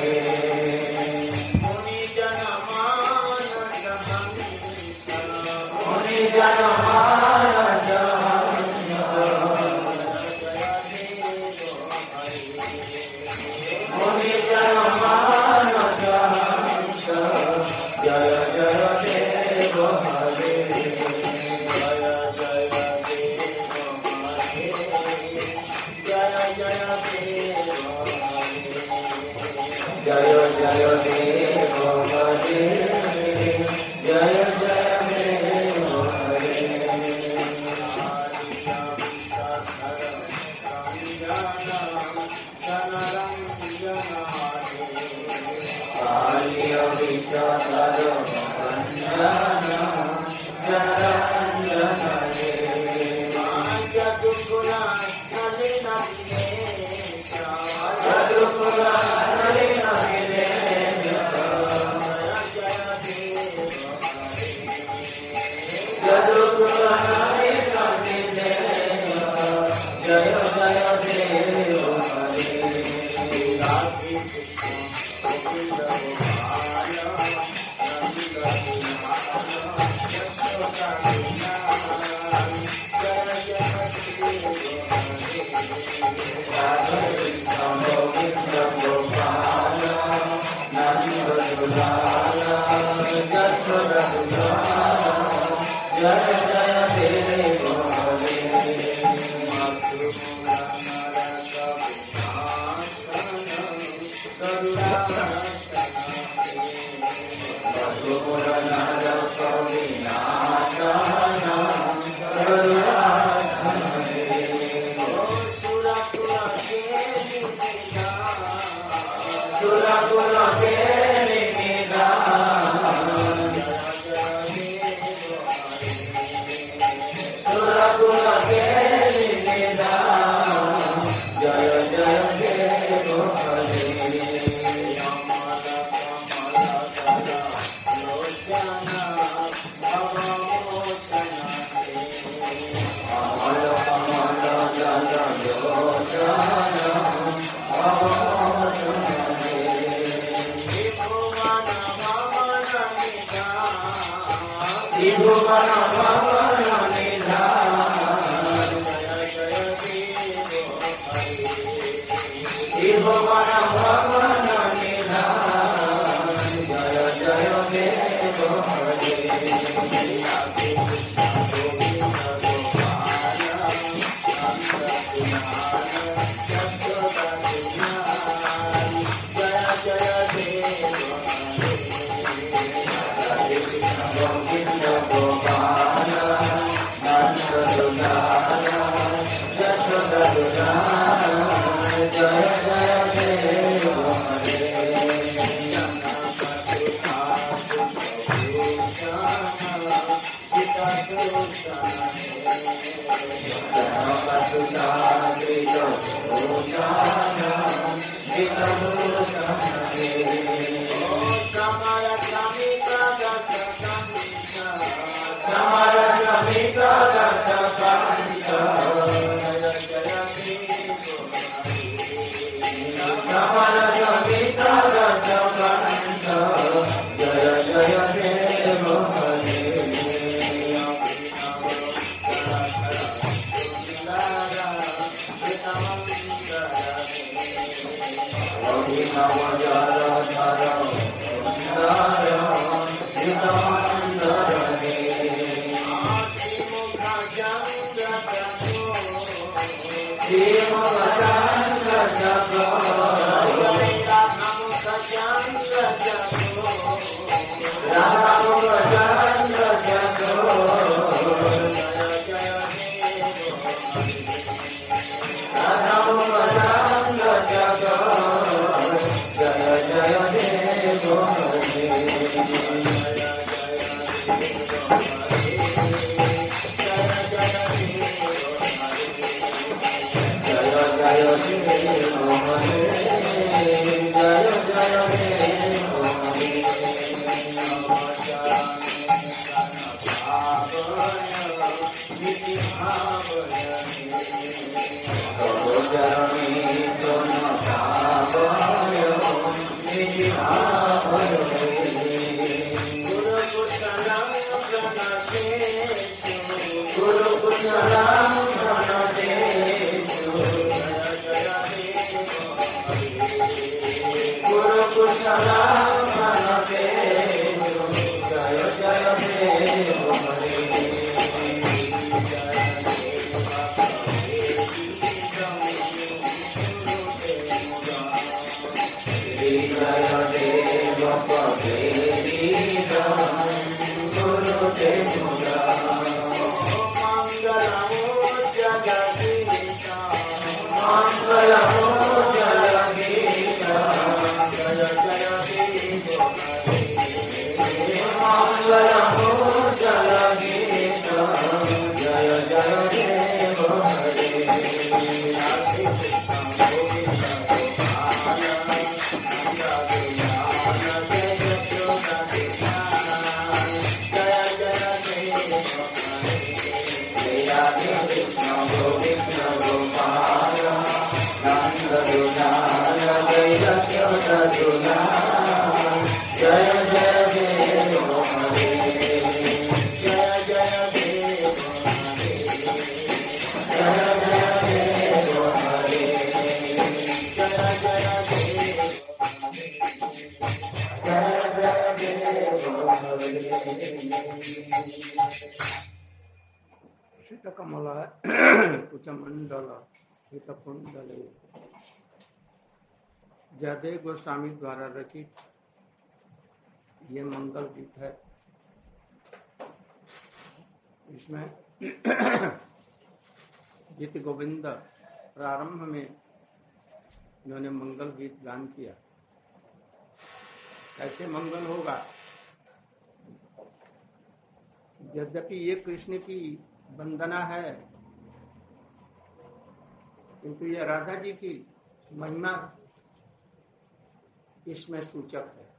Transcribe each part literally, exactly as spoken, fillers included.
Jaya Jaya Deva कमल कुचमंडल हितकुंडल जयदेव गोस्वामी द्वारा रचित ये मंगल गीत है। इसमें गीत गोविंद प्रारंभ में इन्होंने मंगल गीत गान किया। कैसे मंगल होगा? यद्यपि ये कृष्ण की वंदना है, किंतु ये राधा जी की महिमा इसमें सूचक है।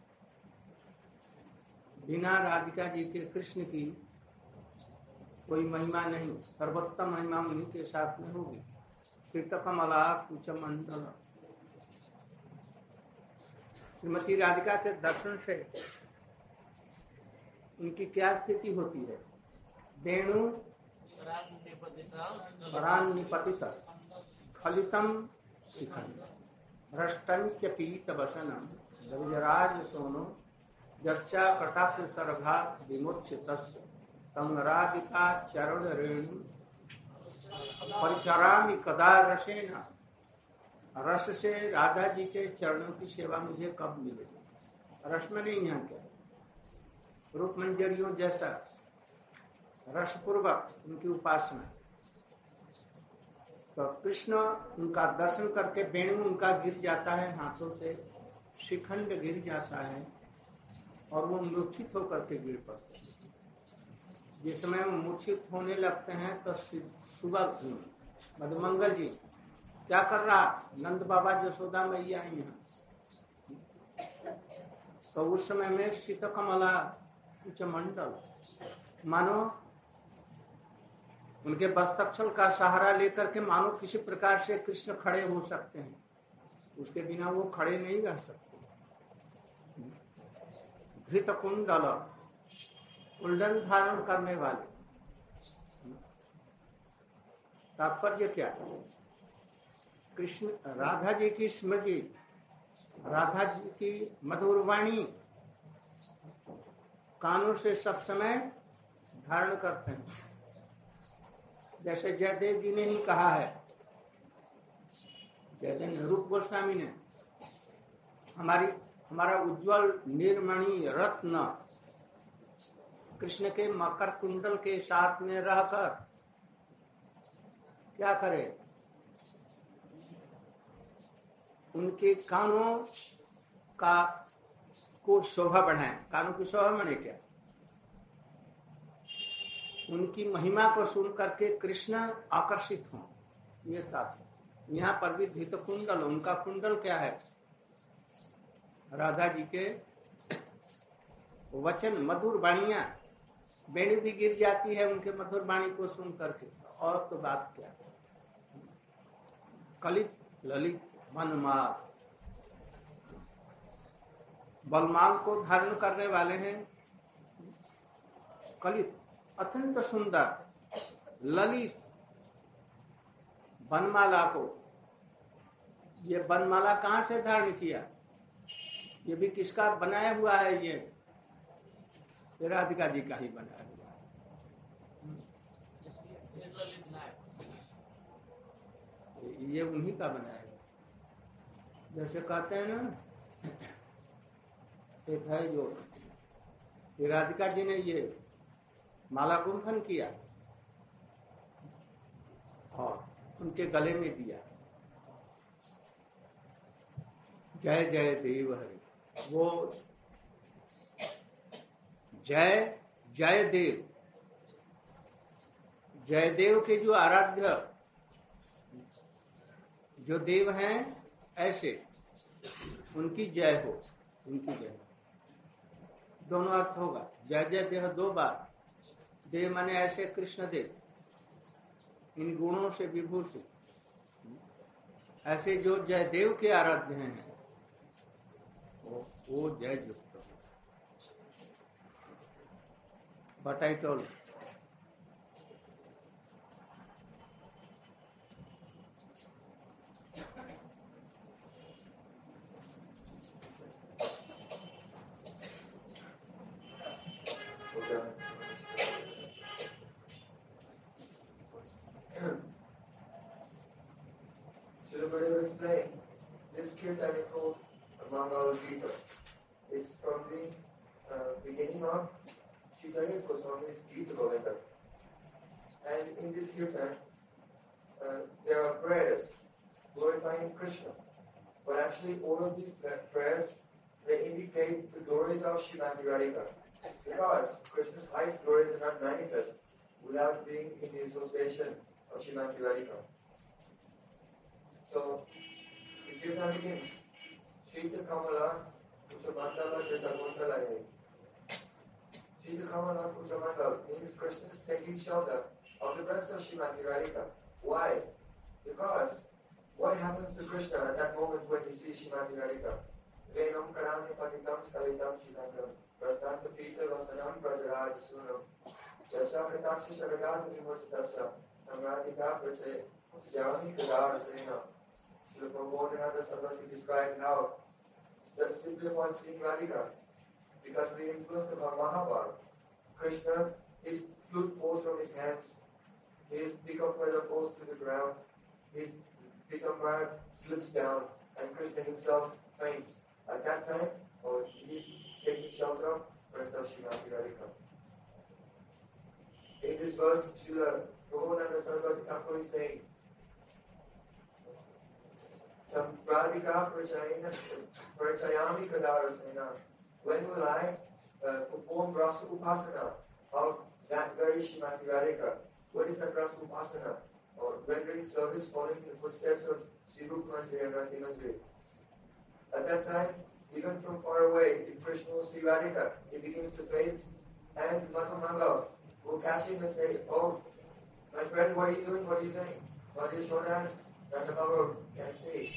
बिना राधिका जी के कृष्ण की कोई महिमा नहीं, सर्वोत्तम महिमा उन्हीं के साथ में होगी। श्रीतकमला कुचमंडल, श्रीमती राधिका के दर्शन से उनकी क्या स्थिति होती है? वेणु परान्निपतित फलितम शिखंड भ्रष्टंच पीत वसनम रविजराज सोनो यस्या कटाक्ष सर्गा विमुच्य तस्य तम राधिका चरण रेणु परिचरामि कदा रसेन। रस से राधा जी के चरणों की सेवा मुझे कब मिलेगी? रस में नहीं यहाँ क्या, रूप मंजरियों जैसा रसपूर्वक उनकी उपासना। तो कृष्ण उनका दर्शन करके वेणु उनका गिर जाता है हाथों से, शिखंड गिर जाता है और वो मूर्छित होकर के गिर पड़ते हैं। जिस समय वो मूर्छित होने लगते हैं तो सुबह मधुमंगल जी क्या कर रहा? नंद बाबा जसोदा मैया आई हैं। तो उस समय में शीतकमला कुचमंडल, मानो उनके बस्तक्षल का सहारा लेकर के मानो किसी प्रकार से कृष्ण खड़े हो सकते हैं, उसके बिना वो खड़े नहीं रह सकते। धृत कुंडल, कुंडल धारण करने वाले। तात्पर्य क्या? कृष्ण राधा जी की स्मृति, राधा जी की मधुर वाणी कानों से सब समय धारण करते हैं। जैसे जयदेव जी ने ही कहा है, जयदेव रूप गोस्वामी ने, हमारी हमारा उज्जवल निर्मणि रत्न कृष्ण के मकर कुंडल के साथ में रहकर क्या करे? उनके कानों का को शोभा बढ़ाएं। कानों की शोभा बने क्या? उनकी महिमा को सुन करके कृष्ण आकर्षित हों, ये तात्पर्य। यहाँ पर भी धृत कुंडल, उनका कुंडल क्या है? राधा जी के वचन, मधुर वाणियां। वेणु भी गिर जाती है उनके मधुर वाणी को सुन करके। और तो बात क्या? कलित ललित मनमार, बलमाल को धारण करने वाले हैं। कलित अत्यंत सुंदर ललित बनमाला को, ये बनमाला कहां से धारण किया? ये भी किसका बनाया हुआ है? ये राधिका जी का ही बनाया हुआ है, ये उन्हीं का बनाया हुआ। जैसे कहते हैं ना, एक है जो राधिका जी ने ये माला गुंथन किया और उनके गले में दिया। जय जय देव हरि, वो जय जय देव, जय देव के जो आराध्य जो देव हैं, ऐसे उनकी जय हो, उनकी जय। दोनों अर्थ होगा। जय जय देव दो बार, देव माने ऐसे कृष्ण देव, इन गुणों से विभूषित, ऐसे जो जय देव के आराध्य हैं, वो, वो जय युक्त। But I told you. Explain. This kirtan is called Mangala Gita. It's from the uh, beginning of Chaitanya Goswami's Gita Govinda. And in this kirtan, uh, there are prayers glorifying Krishna. But actually, all of these prayers, they indicate the glories of Srimati Radhika. Because Krishna's highest glories are not manifest without being in the association of Srimati Radhika. So, the kirtan begins, Shita Kamala Kuchamandala Jitakuntala. Shita Kamala Kuchamandala means Krishna is taking shelter of the breast of Srimati Radhika. Why? Because what happens to Krishna at that moment when he sees Srimati Radhika? Venam Karami Patitam Skalitam Shikandam Prastanta Pita Vasanam Prajaraj Sunam Yasa Katakshi Shagata Vimochitasya Namradika Prache Yavani Kadar Sena. Srila Prabhupada Saraswati described how that simply upon seeing Radhika, because of the influence of our Mahabharata, Krishna, his flute falls from his hands, his Pitam feather falls to the ground, his Pitambar slips down, and Krishna himself faints. At that time, or he's taking shelter of rest of Srimati Radhika. In this verse, Srila Prabhupada Saraswati Thakur is saying, Radhika Prachayami Kadarasena. When will I uh, perform Rasa Upasana of that very Srimati Radhika? What is that Rasa Upasana? Or rendering service following in the footsteps of Sri Rupa Manjari and Rati Manjari. At that time, even from far away, if Krishna will see Radhika, he begins to faint, and Madhamangal will catch him and say, "Oh, my friend, what are you doing? What are you doing? What is Shodan?" Nanda Baba can see.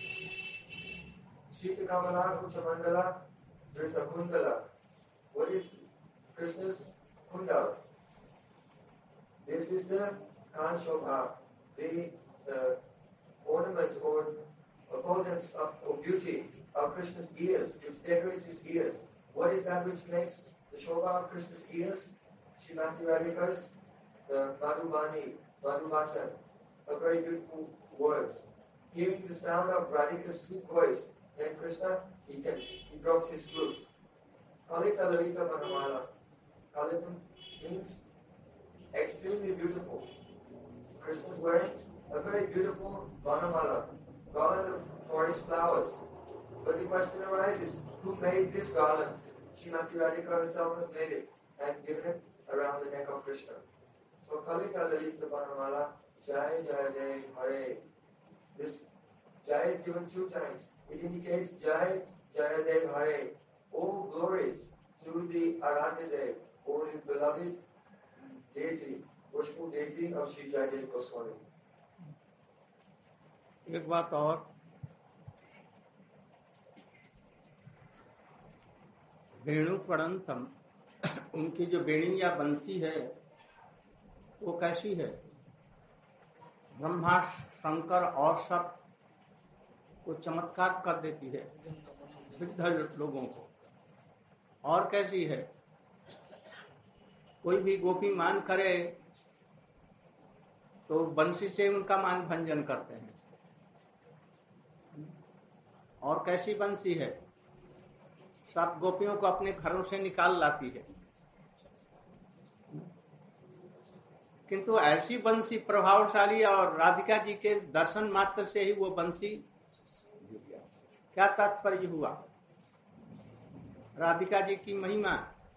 Shita Kamala Kuchamandala Drita Kundala. What is Krishna's Kundala? This is the Kanshobha, the uh, ornament or effulgence of, of beauty of Krishna's ears, which decorates his ears. What is that which makes the Shobha of Krishna's ears? Srimati Radhika's the Madhubani, Madhubachan, a very beautiful words. Hearing the sound of Radhika's sweet voice, then Krishna, he can, he drops his flute. Kalita Lalita Manamala. Kalita means extremely beautiful. Krishna is wearing a very beautiful Vanamala, garland of forest flowers. But the question arises, who made this garland? Srimati Radhika herself has made it and given it around the neck of Krishna. So Kalita Lalita Vanamala, Jai Jai Dev Hare. This Jai is given two times. It indicates Jai Jai Dev Hare. All glories to the Aradhya Dev, or the beloved deity, worshipful deity of Sri Jayadev Goswami. एक बात और, वेणु पड़ंतम, उनकी जो वेणी या बंसी है वो कैसी है? ब्रह्मा शंकर और सब को चमत्कार कर देती है वृद्ध लोगों को। और कैसी है? कोई भी गोपी मान करे तो बंसी से उनका मान भंजन करते हैं। और कैसी बंसी है? सब गोपियों को अपने घरों से निकाल लाती है। किंतु ऐसी बंसी प्रभावशाली, और राधिका जी के दर्शन मात्र से ही वो बंसी जुट गया। क्या तात्पर्य हुआ? राधिका जी की महिमा,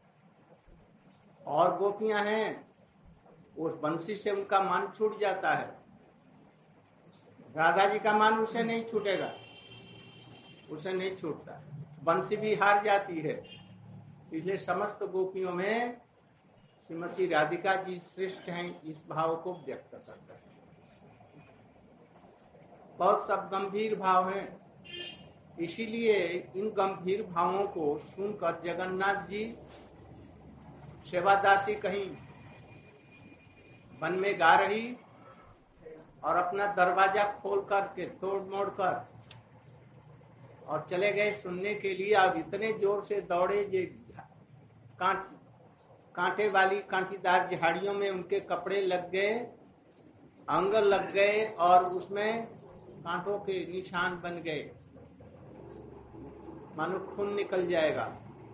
और गोपियां हैं, उस बंसी से उनका मान छूट जाता है। राधा जी का मान उसे नहीं छूटेगा, उसे नहीं छूटता। बंसी भी हार जाती है। इसलिए समस्त गोपियों में श्रीमती राधिका जी श्रेष्ठ हैं, इस भाव को व्यक्त करता है। बहुत सब गंभीर भाव हैं, इसीलिए इन गंभीर भावों को सुनकर जगन्नाथ जी सेवादासी कहीं वन में गा रही और अपना दरवाजा खोल करके तोड़ मोड़ कर और चले गए सुनने के लिए। अब इतने जोर से दौड़े जे कांट कांटे वाली कांटीदार झाड़ियों में उनके कपड़े लग गए, अंग लग गए, और उसमें कांटों के निशान बन गए, मानो खून निकल जाएगा।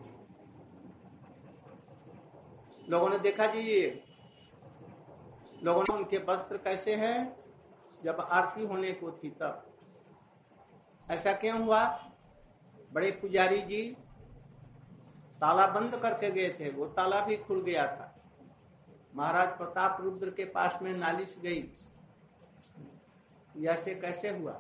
लोगों ने देखा जी, ये लोगों ने उनके वस्त्र कैसे हैं जब आरती होने को थी तब। ऐसा क्यों हुआ? बड़े पुजारी जी ताला बंद करके गए थे, वो ताला भी खुल गया था। महाराज प्रताप रुद्र के पास में नालिश गई, ऐसे कैसे हुआ?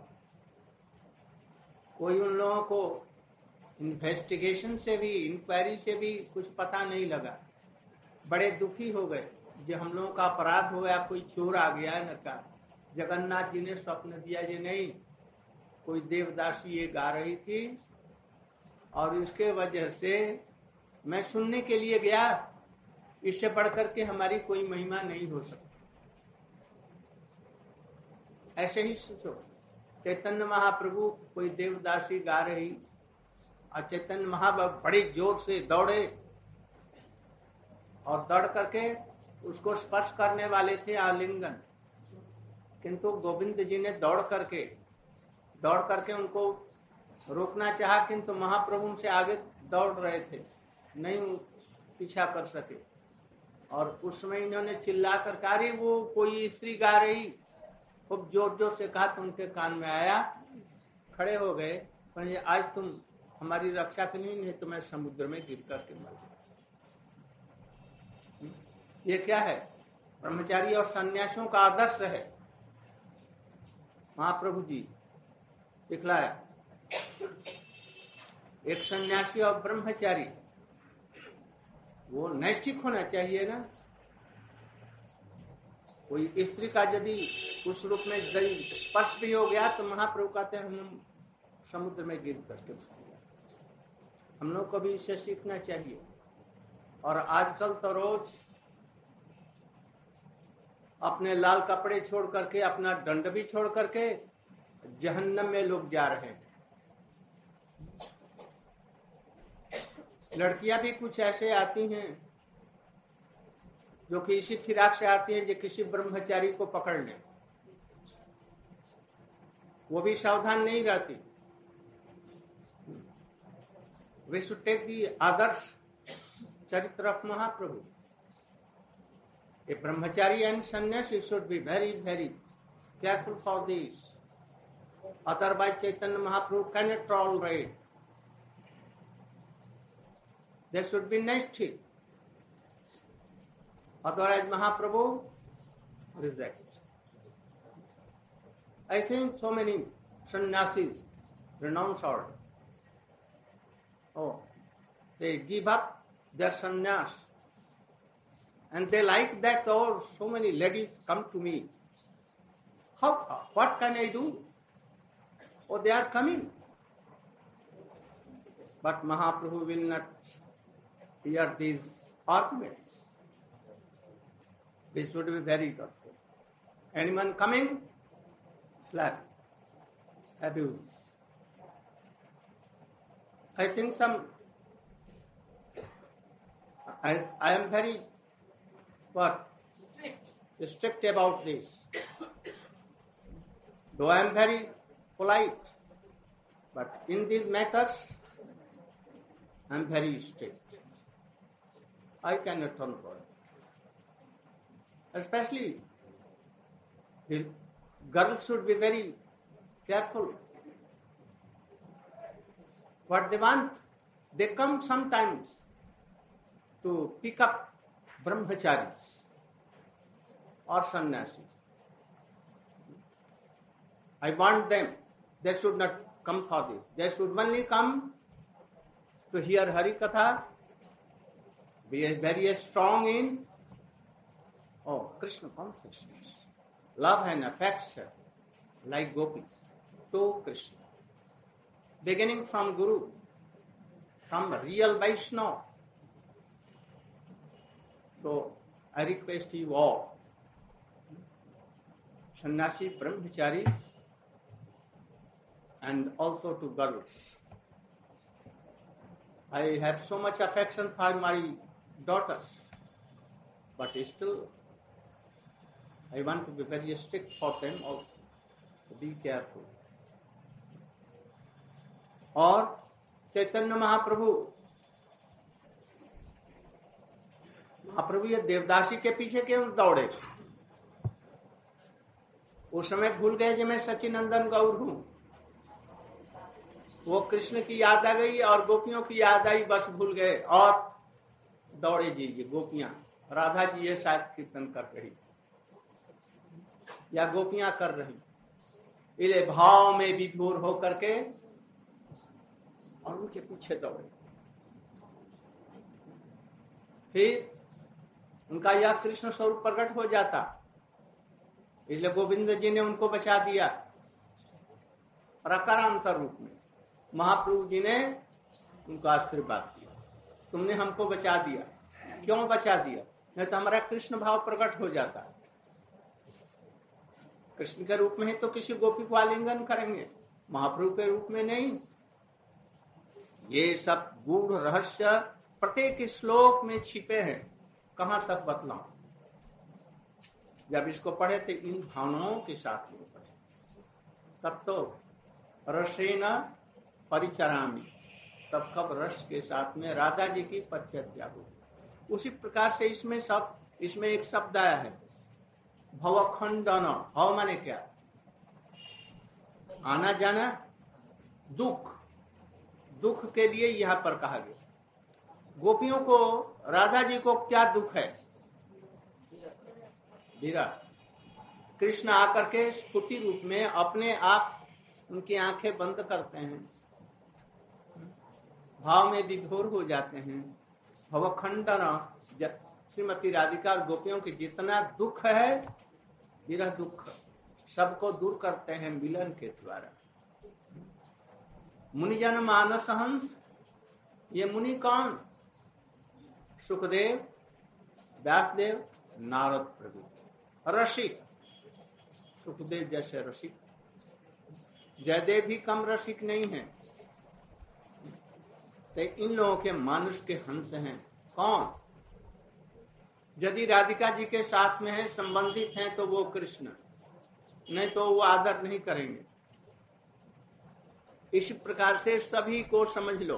कोई उन लोगों को इन्वेस्टिगेशन से भी, इंक्वायरी से भी कुछ पता नहीं लगा। बड़े दुखी हो गए, जो हम लोगों का अपराध हो गया, कोई चोर आ गया है न का। जगन्नाथ जी ने स्वप्न दिया जी नहीं, कोई देवदासी ये गा रही थी और इसके वजह से मैं सुनने के लिए गया, इससे बढ़कर के हमारी कोई महिमा नहीं हो सकती। ऐसे ही सोचो, चैतन्य महाप्रभु कोई देवदासी गा रही और चैतन्य महाप्रभु बड़े जोर से दौड़े और दौड़ करके उसको स्पर्श करने वाले थे, आलिंगन। किंतु गोविंद जी ने दौड़ करके दौड़ करके उनको रोकना चाहा, किंतु महाप्रभु उनसे आगे दौड़ रहे थे, नहीं पीछा कर सके। और उस समय इन्होंने चिल्ला कर कहा, अरे वो कोई स्त्री गा रही, खूब जोर जोर से कहा तो उनके कान में आया। खड़े हो गए, पर आज तुम हमारी रक्षा के लिए, नहीं तो मैं समुद्र में गिर करके मर गया। ये क्या है? ब्रह्मचारी और सन्यासियों का आदर्श है। महाप्रभु जी दिखलाया, एक सन्यासी और ब्रह्मचारी वो नैष्ठिक होना चाहिए ना। कोई स्त्री का यदि उस रूप में स्पर्श भी हो गया तो महाप्रभु कहते हैं हम समुद्र में गिर करके। हम लोग को भी इससे सीखना चाहिए। और आजकल तो रोज अपने लाल कपड़े छोड़ करके, अपना दंड भी छोड़ करके जहन्नम में लोग जा रहे हैं। लड़कियां भी कुछ ऐसे आती हैं जो कि इसी फिराक से आती हैं जो किसी ब्रह्मचारी को पकड़ ले, वो भी सावधान नहीं रहती। We should take the आदर्श चरित्र of Mahaprabhu. A brahmachari and sannyasi should be very, very careful for this. Otherwise, Chaitanya Mahaprabhu cannot tolerate. They should be naive. Otherwise, Mahaprabhu reject. I think so many sannyasis renounce order. Oh, they give up their sannyas. And they like that, oh, so many ladies come to me. How, what can I do? Oh, they are coming. But Mahaprabhu will not hear these arguments. We should be very careful. Anyone coming, slap, abuse. I think some, I, I am very, what, strict about this. Though I am very polite, but in these matters, I am very strict. I cannot control it. Especially, the girls should be very careful. What they want, they come sometimes to pick up brahmacharis or sannyasis. I want them, they should not come for this. They should only come to hear Hari Katha, be very strong in oh Krishna consciousness, love and affection, like gopis to Krishna. Beginning from Guru, from real Vaishnava. So I request you all, sannyasi, brahmacharis, and also to girls. I have so much affection for my daughters, but still I want to be very strict for them also. So be careful. और चैतन्य महाप्रभु महाप्रभु ये देवदासी के पीछे क्यों दौड़े? उस समय भूल गए कि मैं सचिनंदन गौर हूं। वो कृष्ण की याद आ गई और गोपियों की याद आई, बस भूल गए और दौड़े जी ये गोपियां, राधा जी ये शायद कीर्तन कर रही या गोपियां कर रही, इले भाव में विभोर हो करके और उनके पीछे दौड़े। फिर उनका यह कृष्ण स्वरूप प्रकट हो जाता, इसलिए गोविंद जी ने उनको बचा दिया प्रकारांतर रूप में। महाप्रभु जी ने उनको आशीर्वाद दिया, तुमने हमको बचा दिया। क्यों बचा दिया? नहीं तो हमारा कृष्ण भाव प्रकट हो जाता। कृष्ण के रूप में ही तो किसी गोपी को आलिंगन करेंगे, महाप्रभु के रूप में नहीं। ये सब गूढ़ रहस्य प्रत्येक श्लोक में छिपे हैं, कहां तक बतलाऊं। जब इसको पढ़े थे इन भावनाओं के साथ में पढ़े, तब तो रसेन परिचरामी, तब कब रस के साथ में राधा जी की परिचर्या हो। उसी प्रकार से इसमें सब इसमें एक शब्द आया है भवखंडन। भव माने क्या? आना जाना, दुख। दुख के लिए यहां पर कहा गया। गोपियों को, राधा जी को क्या दुख है? विरह। कृष्ण आकर के स्फुटी रूप में अपने आप उनकी आंखें बंद करते हैं, भाव में विभोर हो जाते हैं। भवखंडन, श्रीमती राधिका और गोपियों की जितना दुख है, विरह दुख, सबको दूर करते हैं मिलन के द्वारा। मुनिजन मानस हंस, ये मुनि कौन? सुखदेव, व्यासदेव, नारद प्रभु। रसिक, सुखदेव जैसे रसिक, जयदेव भी कम रसिक नहीं है। तो इन लोगों के मानुष के हंस हैं। कौन? यदि राधिका जी के साथ में है, संबंधित हैं, तो वो कृष्ण, नहीं तो वो आदर नहीं करेंगे। इस प्रकार से सभी को समझ लो।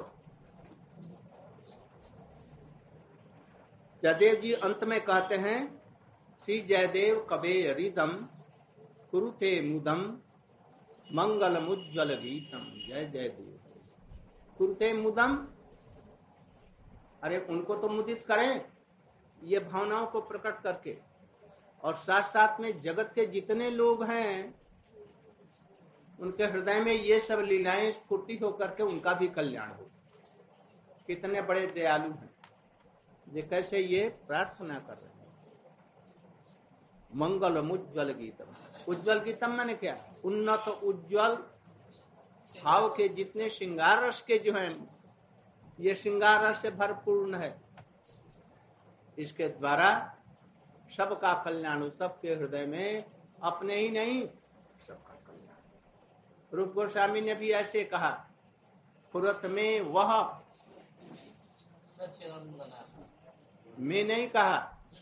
जयदेव जी अंत में कहते हैं, श्री जयदेव कबे रिदम कुरुते मुदम मंगल मुज्जल गीतम। जय जयदेव कुरुते मुदम, अरे उनको तो मुदित करें ये भावनाओं को प्रकट करके, और साथ साथ में जगत के जितने लोग हैं उनके हृदय में ये सब लीलाएं स्फूर्ति होकर के उनका भी कल्याण हो। कितने बड़े दयालु हैं, ये कैसे ये प्रार्थना कर रहे हैं। मंगलम उज्ज्वल गीतम। उज्ज्वल गीतम माने क्या? उन्नत उज्ज्वल भाव के जितने श्रृंगार रस के जो हैं, ये श्रृंगार रस से भरपूर्ण है। इसके द्वारा सबका कल्याण, सबके हृदय में, अपने ही नहीं सबका कल्याण। रूप गोस्वामी ने भी ऐसे कहा, फुरत में वह, मैं नहीं कहा,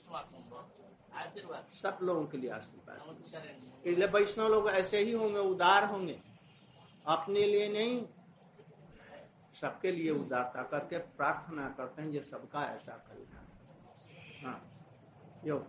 सब लोगों के लिए आशीर्वाद। इसलिए वैष्णव लोग ऐसे ही होंगे, उदार होंगे, अपने लिए नहीं सबके लिए उदारता करके प्रार्थना करते हैं, ये सबका ऐसा कल्याण। हाँ, यो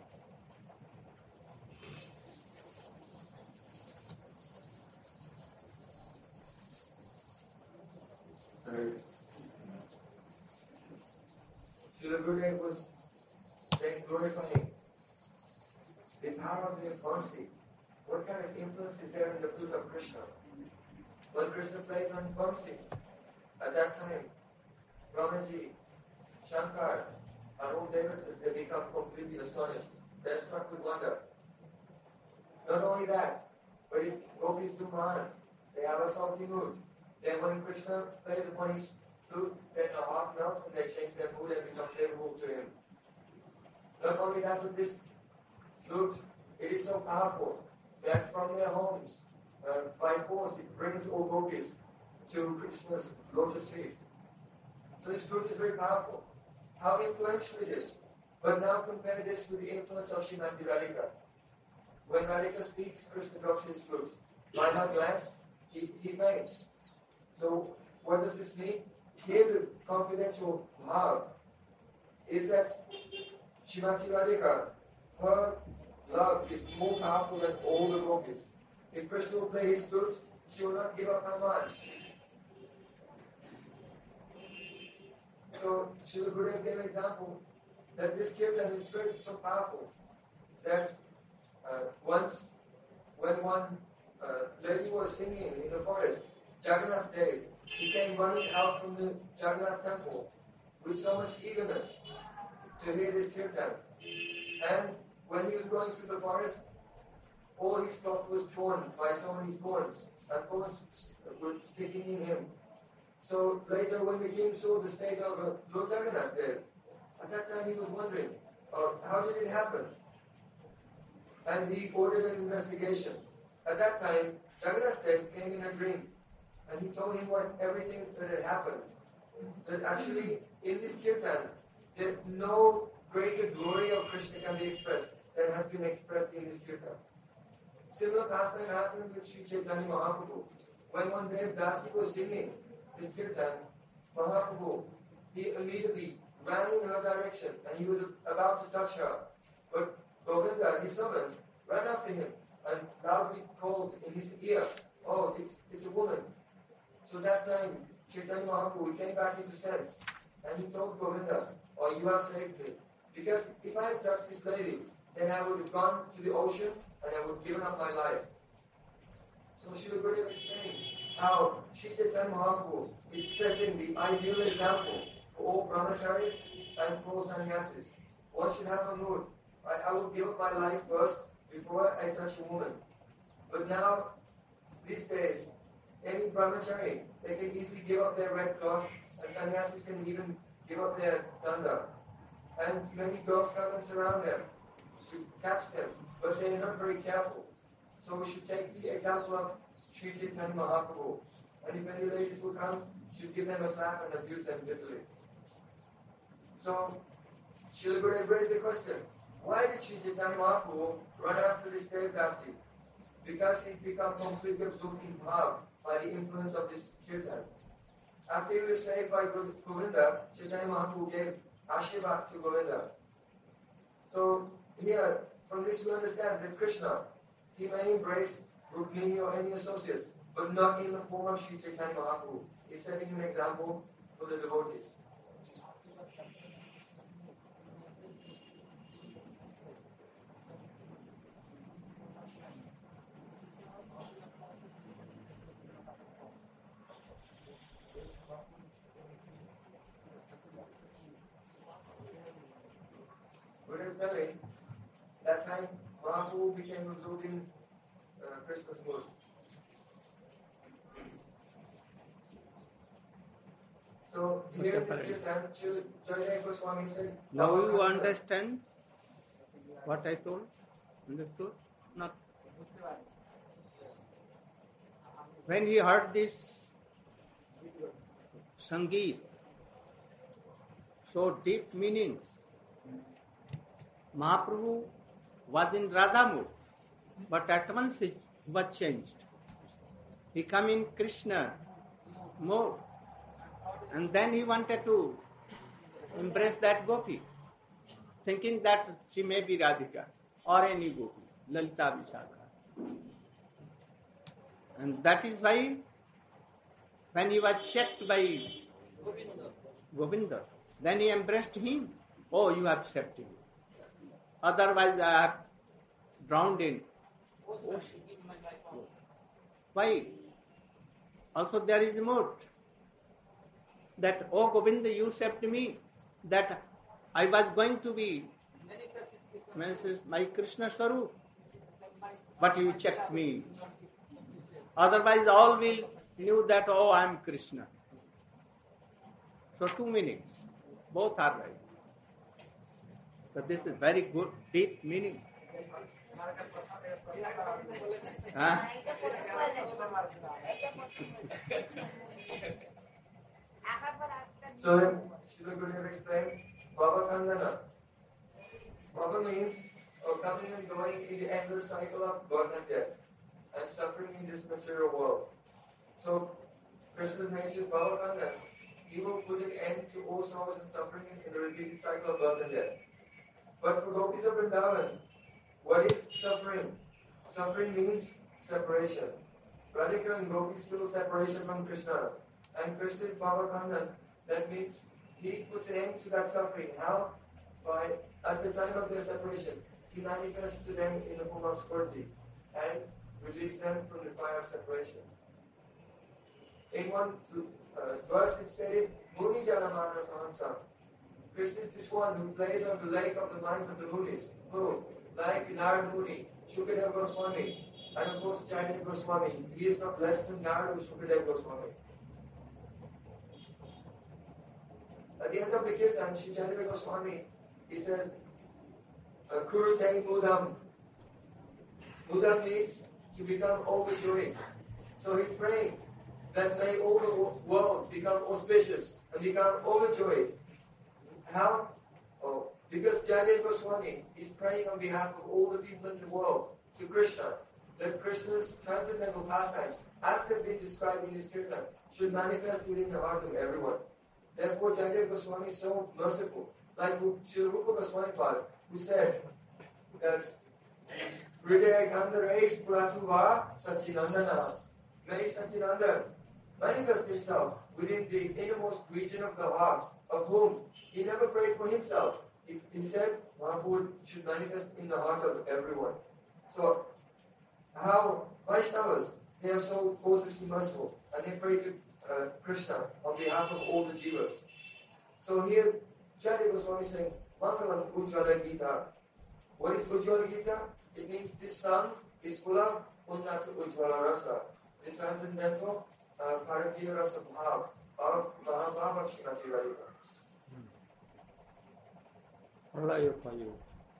Srila Gurudev was then glorifying the power of the mercy. What kind of influence is there in the flute of Krishna? When Krishna plays on mercy, at that time, Brahmaji, Shankar, and all devotees, they become completely astonished. They are struck with wonder. Not only that, but if gopis do man, they have a salty mood. Then when Krishna plays upon his flute, then the heart melts and they change their mood and become favorable to him. Not only that, with this flute, it is so powerful that from their homes, uh, by force, it brings all gopis to Krishna's lotus feet. So this flute is very powerful. How influential it is. But now compare this with the influence of Srimati Radhika. When Radhika speaks, Krishna drops his flute. By her glance, he, he faints. So what does this mean? Here the confidential bhav is that Srimati Radhika, her love is more powerful than all the gopis. If Krishna will play his flute, she will not give up her mind. So Srila Gurudev gave an example that this kirtan is very so powerful that uh, once when one uh, lady was singing in the forest, Jagannath Dev, he came running out from the Jagannath temple with so much eagerness to hear this kirtan. And when he was going through the forest, all his cloth was torn by so many thorns, and thorns were sticking in him. So later when the king saw the state of uh, Lord Jagannath Dev, at that time he was wondering, uh, how did it happen? And he ordered an investigation. At that time, Jagannath Dev came in a dream, and he told him what everything that had happened. That actually, in this kirtan, that no greater glory of Krishna can be expressed than has been expressed in this kirtan. Similar pastime happened with Sri Chaitanya Mahaprabhu. When one day Dasi was singing this kirtan, Mahaprabhu, he immediately ran in her direction and he was about to touch her. But Govinda, his servant, ran after him and loudly called in his ear, "Oh, it's, it's a woman." So that time, Chaitanya Mahaprabhu came back into sense and he told Govinda, "Oh, you have saved me. Because if I had touched this lady, then I would have gone to the ocean and I would have given up my life." So Srila Gurudev explained how Sri Chaitanya Mahaprabhu is setting the ideal example for all brahmacharis and for all sannyasis. One should have a mood. I, I will give up my life first before I touch a woman. But now, these days, any brahmachari, they can easily give up their red cloth, and sannyasis can even give up their danda. And many girls come and surround them to catch them, but they are not very careful. So we should take the example of Sri Chaitanya Mahaprabhu. And if any ladies will come, should give them a slap and abuse them bitterly. So, Srila Gurudev raised the question, why did Sri Chaitanya Mahaprabhu run after this Devdasi? Because he'd become completely absorbed in bhav by the influence of this kirtan. After he was saved by Govinda, Chaitanya Mahaprabhu gave Ashirvad to Govinda. So, here, from this we understand that Krishna, he may embrace Rukmini or any associates, but not in the form of Sri Chaitanya Mahaprabhu. He's setting an example for the devotees. Buddha is telling, that time Mahaprabhu became absorbed in uh, Krishna's mood. So here in this kirtan, Jayadeva Goswami said. Now you understand what I told? Understood? Not. When he heard this Sangeet, so deep meanings, Mahaprabhu was in Radha mood, but at once he was changed. He came in Krishna mode, and then he wanted to embrace that Gopi, thinking that she may be Radhika or any Gopi, Lalita Vishakha. And that is why when he was checked by Govinda, then he embraced him. Oh, you have accepted me. Otherwise I have drowned in ocean. Why? Also there is more. That, oh Govinda, you accept me, that I was going to be my Krishna Swarup, but you checked me. Otherwise all will knew that, oh, I am Krishna. So two meanings, both are right. So this is very good, deep meaning. Huh? So then, Srila Gurudev explained, Bhava Kandana. Bhava means oh, coming and going in the endless cycle of birth and death, and suffering in this material world. So, Krishna's nature is Bhava Kandana. He will put an end to all sorrows and suffering in the repeated cycle of birth and death. But for Gopis of Vrindavan, what is suffering? Suffering means separation. Radhika and Gopis feel separation from Krishna. And Krishna is Bhava Kandana. That means he puts an end to that suffering. How? By, at the time of their separation, he manifests to them in the form of Spurti and relieves them from the fire of separation. In one uh, verse it stated, Muni Jalamana Sahansa. Krishna is this one who plays on the lake of the minds of the Munis. Who? Like Narad Muni, Shukadeva Goswami, and of course Jayadeva Goswami. He is not less than Narad or Shukadeva Goswami. At the end of the kirtan, Shri Jayadeva Goswami, he says, Kurute Mudam. Mudam means to become overjoyed. So he's praying that may all the world become auspicious and become overjoyed. How? Oh, because Jayadeva Goswami is praying on behalf of all the people in the world to Krishna, that Krishna's transcendental pastimes, as they've been described in this kirtan, should manifest within the heart of everyone. Therefore, Jayadeva Goswami is so merciful. Like Sri Rupa Goswami Father, who said that Hridaya Kandare Puratuva Sachinandana. May Sachinanda manifest himself within the innermost region of the heart, of whom he never prayed for himself. He, he said Mahaprabhu should manifest in the heart of everyone. So, how Vaishnavas, they are so cautiously merciful, and they pray to uh, Krishna on behalf of all the jivas. So here, Jayadeva Goswami is saying, Mantavan Ujjvala Gita. What is Ujjvala Gita? It means this sun is full of Unnata Ujjvala Rasa, the transcendental uh, Paratiya Rasa Bhav of Mahabhava Srimati Radhika. Pralaya Payu.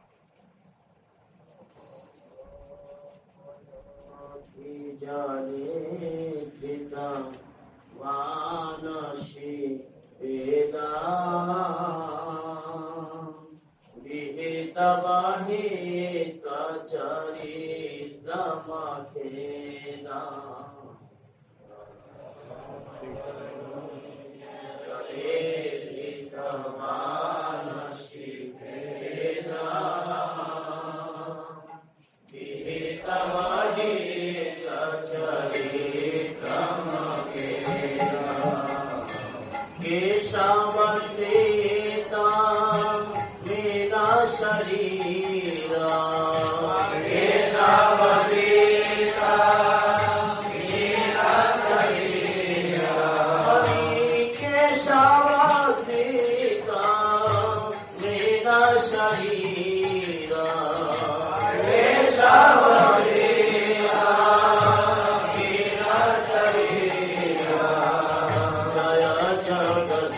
Jane Krita Vanashi Veda Vihita Vahita Charitra Makheda Vihita Vanashi Veda Vihita Vahita Charitra Makheda Keshavadeta Veda Sharira Keshavadeta Veda Sharira Hari Keshavadeta Veda Sharira Keshavadeta Veda Sharira Jaya Jagat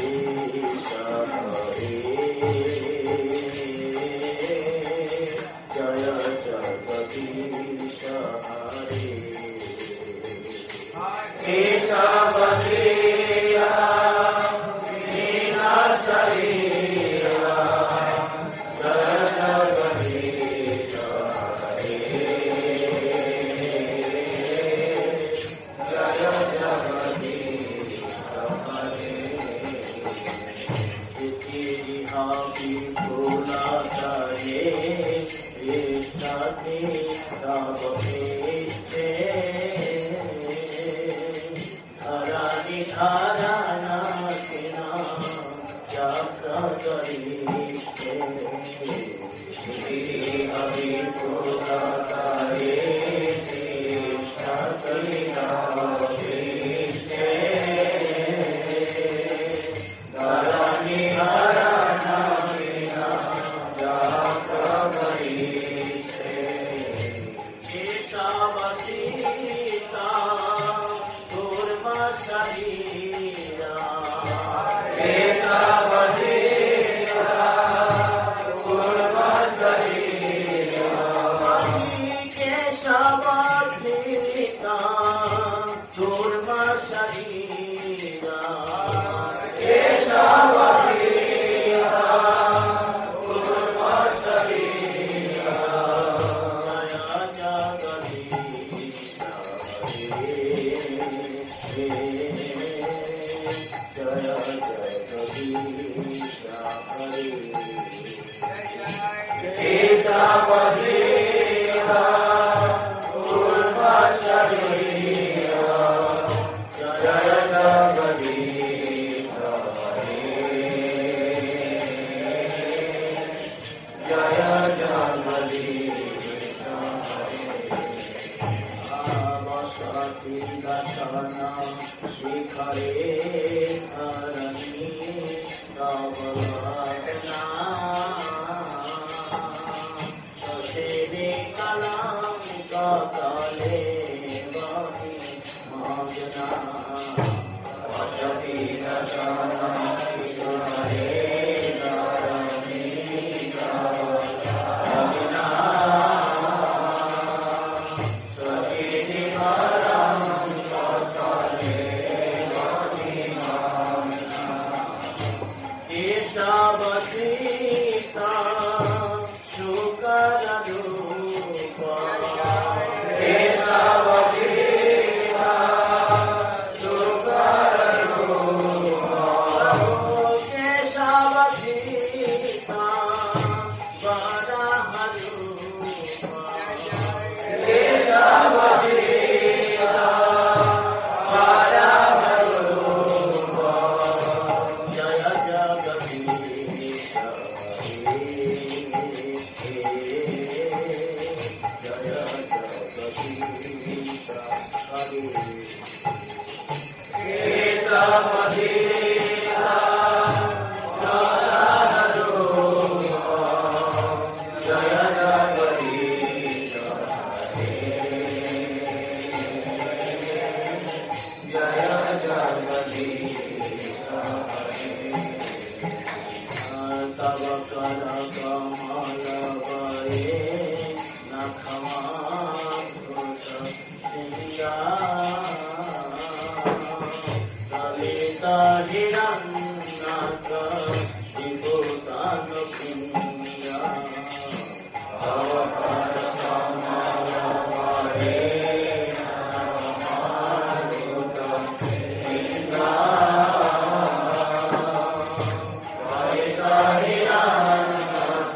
Hare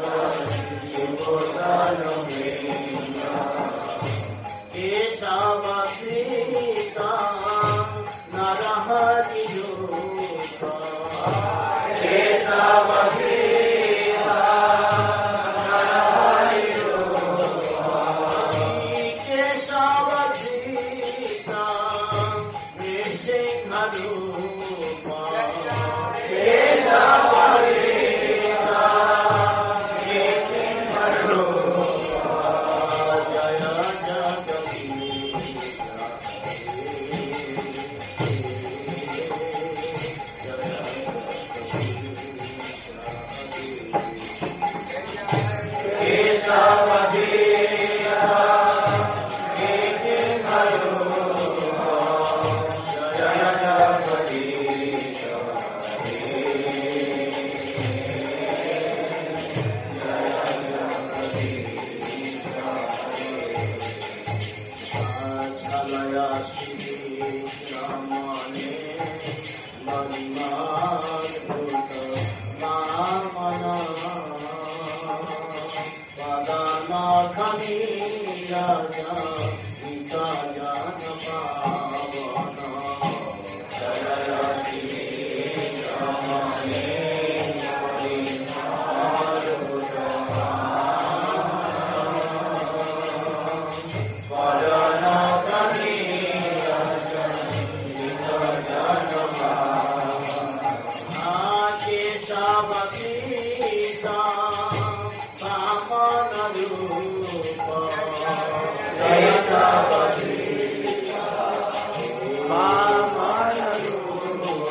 केशवतीता Vaman रूप केशवतीता वामन रूप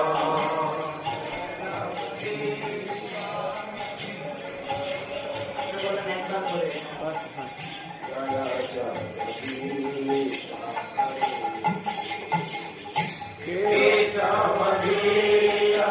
केशवतीता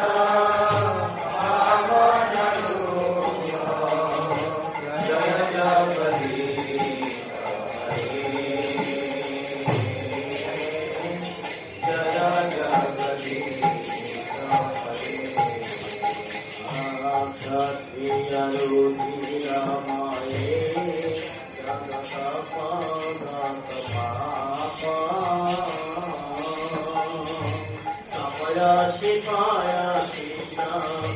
शिवाय शिषा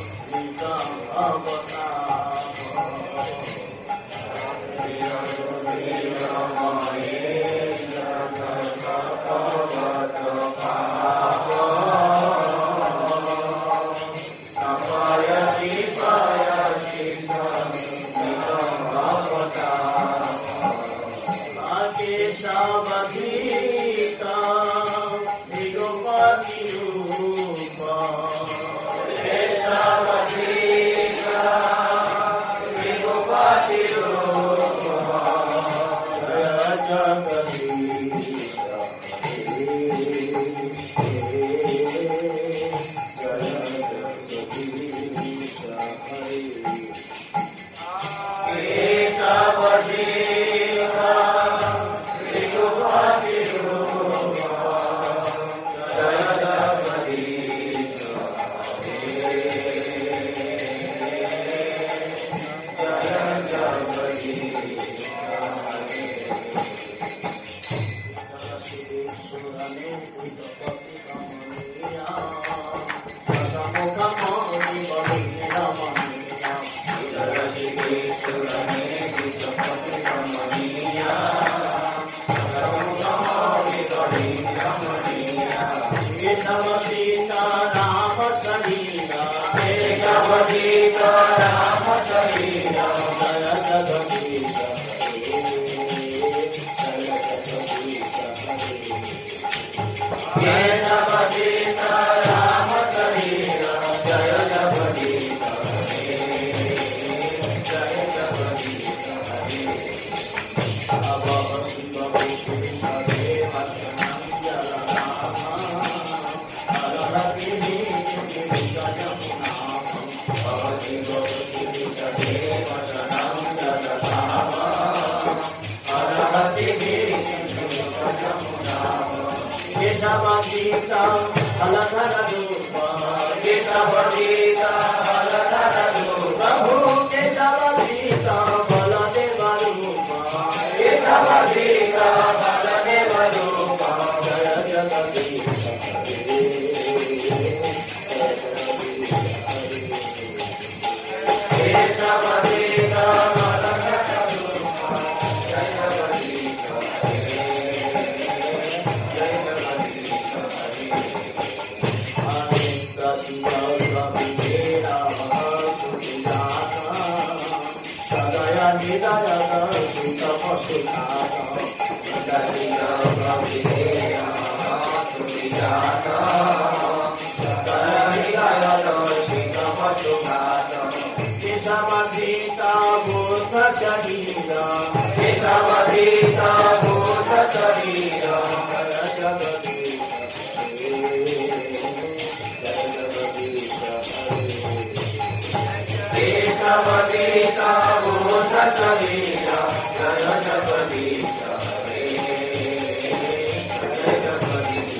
केशवतीता विगोपति रूपा केशवतीता विगोपति रूपा जय जगदीश जय जगदीश केशवतीता केशवतीता राम शरीरा केशवतीता राम शरीरा जय जगदीश जय जगदीश केशवतीता राम शरीरा जय जगदीश जय जगदीश अब शिव देव केशवतीता अलधर रूप केशवतीता अलधर रूप प्रभु केशवतीता बलदेव रूप केशवतीता बलदेव रूप जय जगदीश केशवतीता केशवतीता भूत शरीरा केशवतीता भूत शरीरा जय जगदीश जय जगदीश केशवतीता भूत शरीरा जय जगदीश जय जगदीश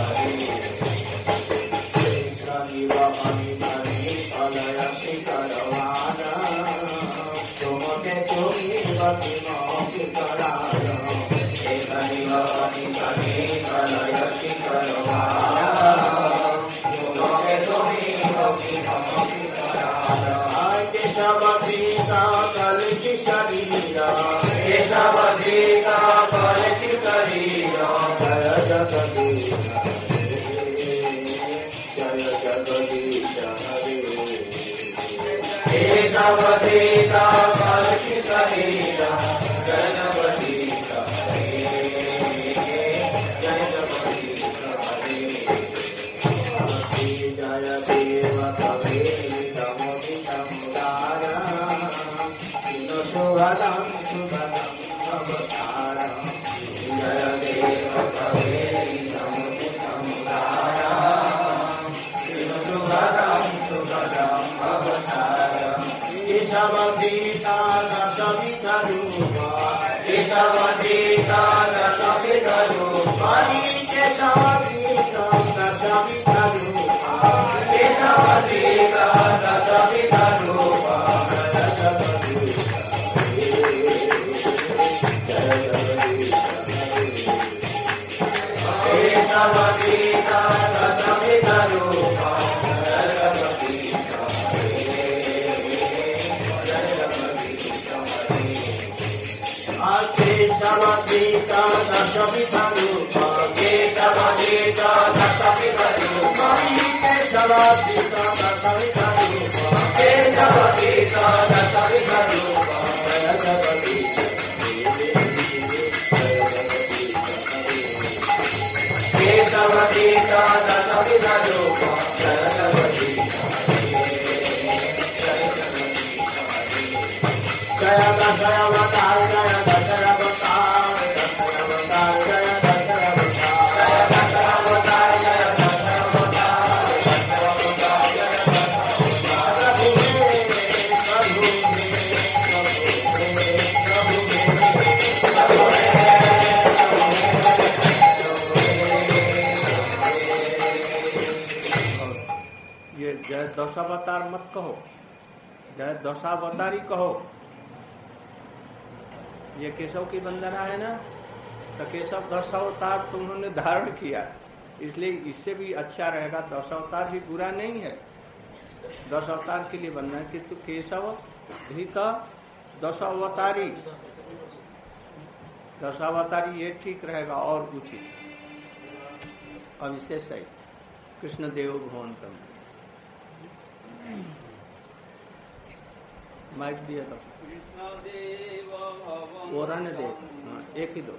केशवतीता कलिकी शरीरा केशवतीता कलिकी शरीरा जय जगदीश जय जगदीश हरे केशवती का पालकी शरीरा गणपति जय देव कवे तमोदि समुदारा शुभदं शुभदं अवतारा जय देव कवे तमोदि समुदारा शुभदं शुभदं अवतारा केशवतीता दशविध रूपा केशवतीता दशविध रूपा केशवतीता दशविध रूपा केशवतीता दशविध रूपा केशवतीता दशविध रूपा केशवतीता दशविध रूपा केशवतीता दशविध रूपा केशवतीता दशविध रूपा केशवतीता दशविध रूपा जगपति केशवतीता दशविध रूपा जगपति जय दशवतार जय दशवतार दशवतार जय दशवतार जय दशवतार जय दशवतार दशवतार जय दशवतार प्रभु मेरे प्रभु मेरे प्रभु मेरे प्रभु मेरे ये जय दशावतार मत कहो, जय दशावतारी कहो। ये केशव की वंदना है ना, तो केशव दस अवतार तुमने धारण किया, इसलिए इससे भी अच्छा रहेगा। दस अवतार भी बुरा नहीं है, दस अवतार के लिए वंदना कि तू केशव भी तो दस अवतारी, दस अवतारी ये ठीक रहेगा और उचित। अब इससे सही कृष्ण देव भवंतम माइक दिया तो वो रहने दे, हाँ, एक ही दो।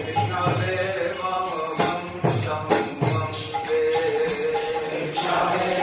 Amen.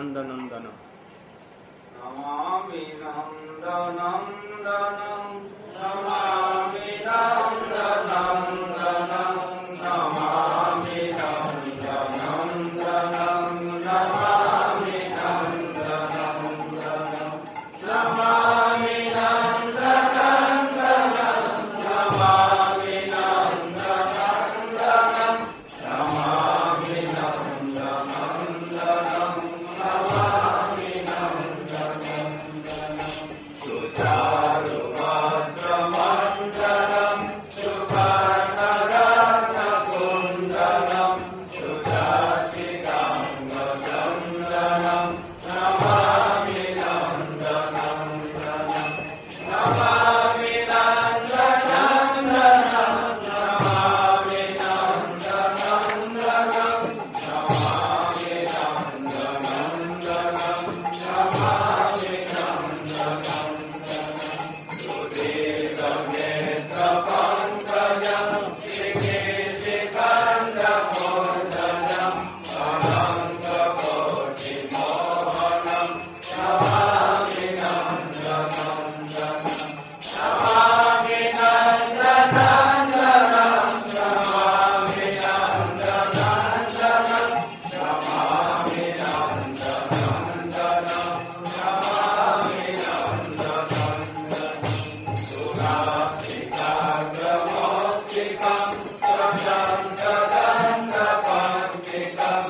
नंदनंदनम नमामि नंदनंदनम नमामि नंदनंदनम नमामि नंदनंदनम नमामि नंदनंदनम नमामि नंदनंदनम नमामि नंदनंदनम नमामि नंदनंदनम नमामि नंदनंदनम सुचारुभद्रमण्डलं सुवर्णरत्नकुण्डलं सुचाचिताङ्गचन्दनं नमामि नंदनंदनम नमामि नंदनंदनम नमामि नंदनंदनम नमामि नंदनंदनम नमामि नंदनंदनम सुदीर्घनेत्रपङ्कजं श्रीकेशिखण्डकोण्डलं अनन्तकोटिमोहनं नमामि नंदनंदनम नमामि नंदनंदनम नमामि नंदनंदनम नमामि नंदनंदनम नमामि नंदनंदनम सुरासिकाग्रमौक्तिकं स्वचन्द्रदण्डपङ्कितं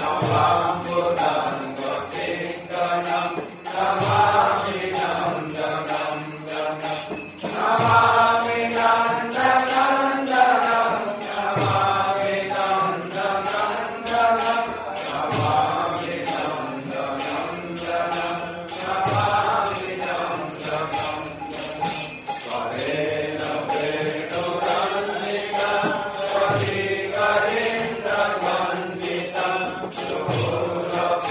नवाम्बुदङ्गचिन्तनं नमामि नंदनंदनम नमामि नंदनंदनम नमामि नंदनंदनम नमामि नंदनंदनम नमामि नंदनंदनम करेण वेणुरन्वितं वशीकरेन्द्रवन्दितं सुरभूषणं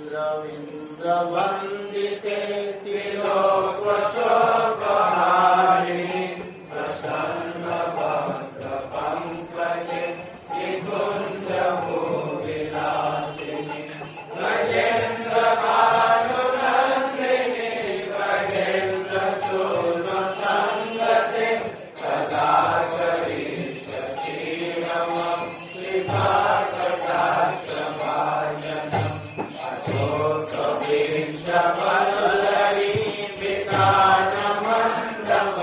वंदिते त्रिलोकशोकहारिणि प्रसन्न भद्र पंकजे निकुंज भूविलासिनि गजेन्द्र भानुनंदिनि गजेन्द्र सूर्य संगते सदा करीष्यसि नमः श्रीभागवताश्रभाजनम् अशोक वृक्ष वल्लरी वितानमण्डप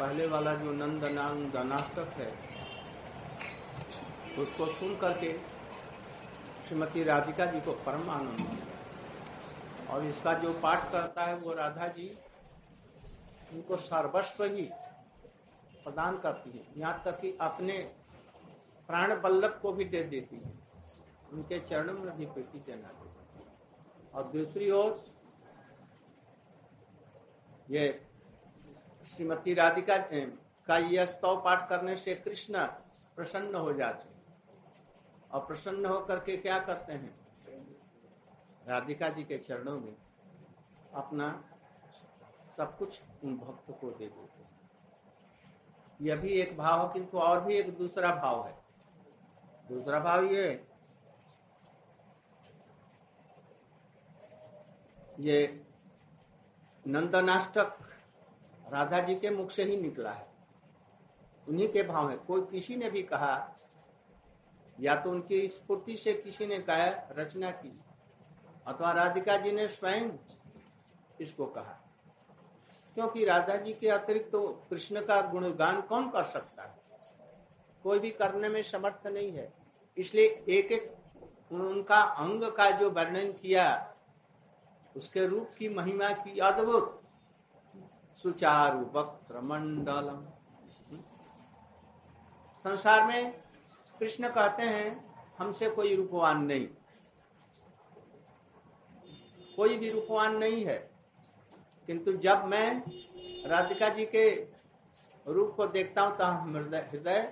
पहले वाला जो नंद नाम दनाष्टक है उसको सुन करके श्रीमती राधिका जी को परम आनंद हुआ। और इसका जो पाठ करता है वो राधा जी उनको सर्वस्व ही प्रदान करती है, यहाँ तक कि अपने प्राण बल्लभ को भी दे देती है, उनके चरणों में भी प्रीति जना देती है। और दूसरी ओर ये श्रीमती राधिका का यह स्तव पाठ करने से कृष्ण प्रसन्न हो जाते हैं और प्रसन्न होकर के क्या करते हैं, राधिका जी के चरणों में अपना सब कुछ उन भक्त को दे देते हैं। यह भी एक भाव है, किंतु और भी एक दूसरा भाव है। दूसरा भाव ये ये नंदनाष्टक राधा जी के मुख से ही निकला है, उन्हीं के भाव है। कोई किसी ने भी कहा, या तो उनकी स्फूर्ति से किसी ने कहा रचना की, अथवा राधिका जी ने स्वयं इसको कहा, क्योंकि राधा जी के अतिरिक्त तो कृष्ण का गुणगान कौन कर सकता है, कोई भी करने में समर्थ नहीं है। इसलिए एक एक उनका अंग का जो वर्णन किया, उसके रूप की महिमा की अद्भुत सुचारु वक्त्र मंडलम। संसार में कृष्ण कहते हैं हमसे कोई रूपवान नहीं, कोई भी रूपवान नहीं है, किंतु जब मैं राधिका जी के रूप को देखता हूं तो हृदय हृदय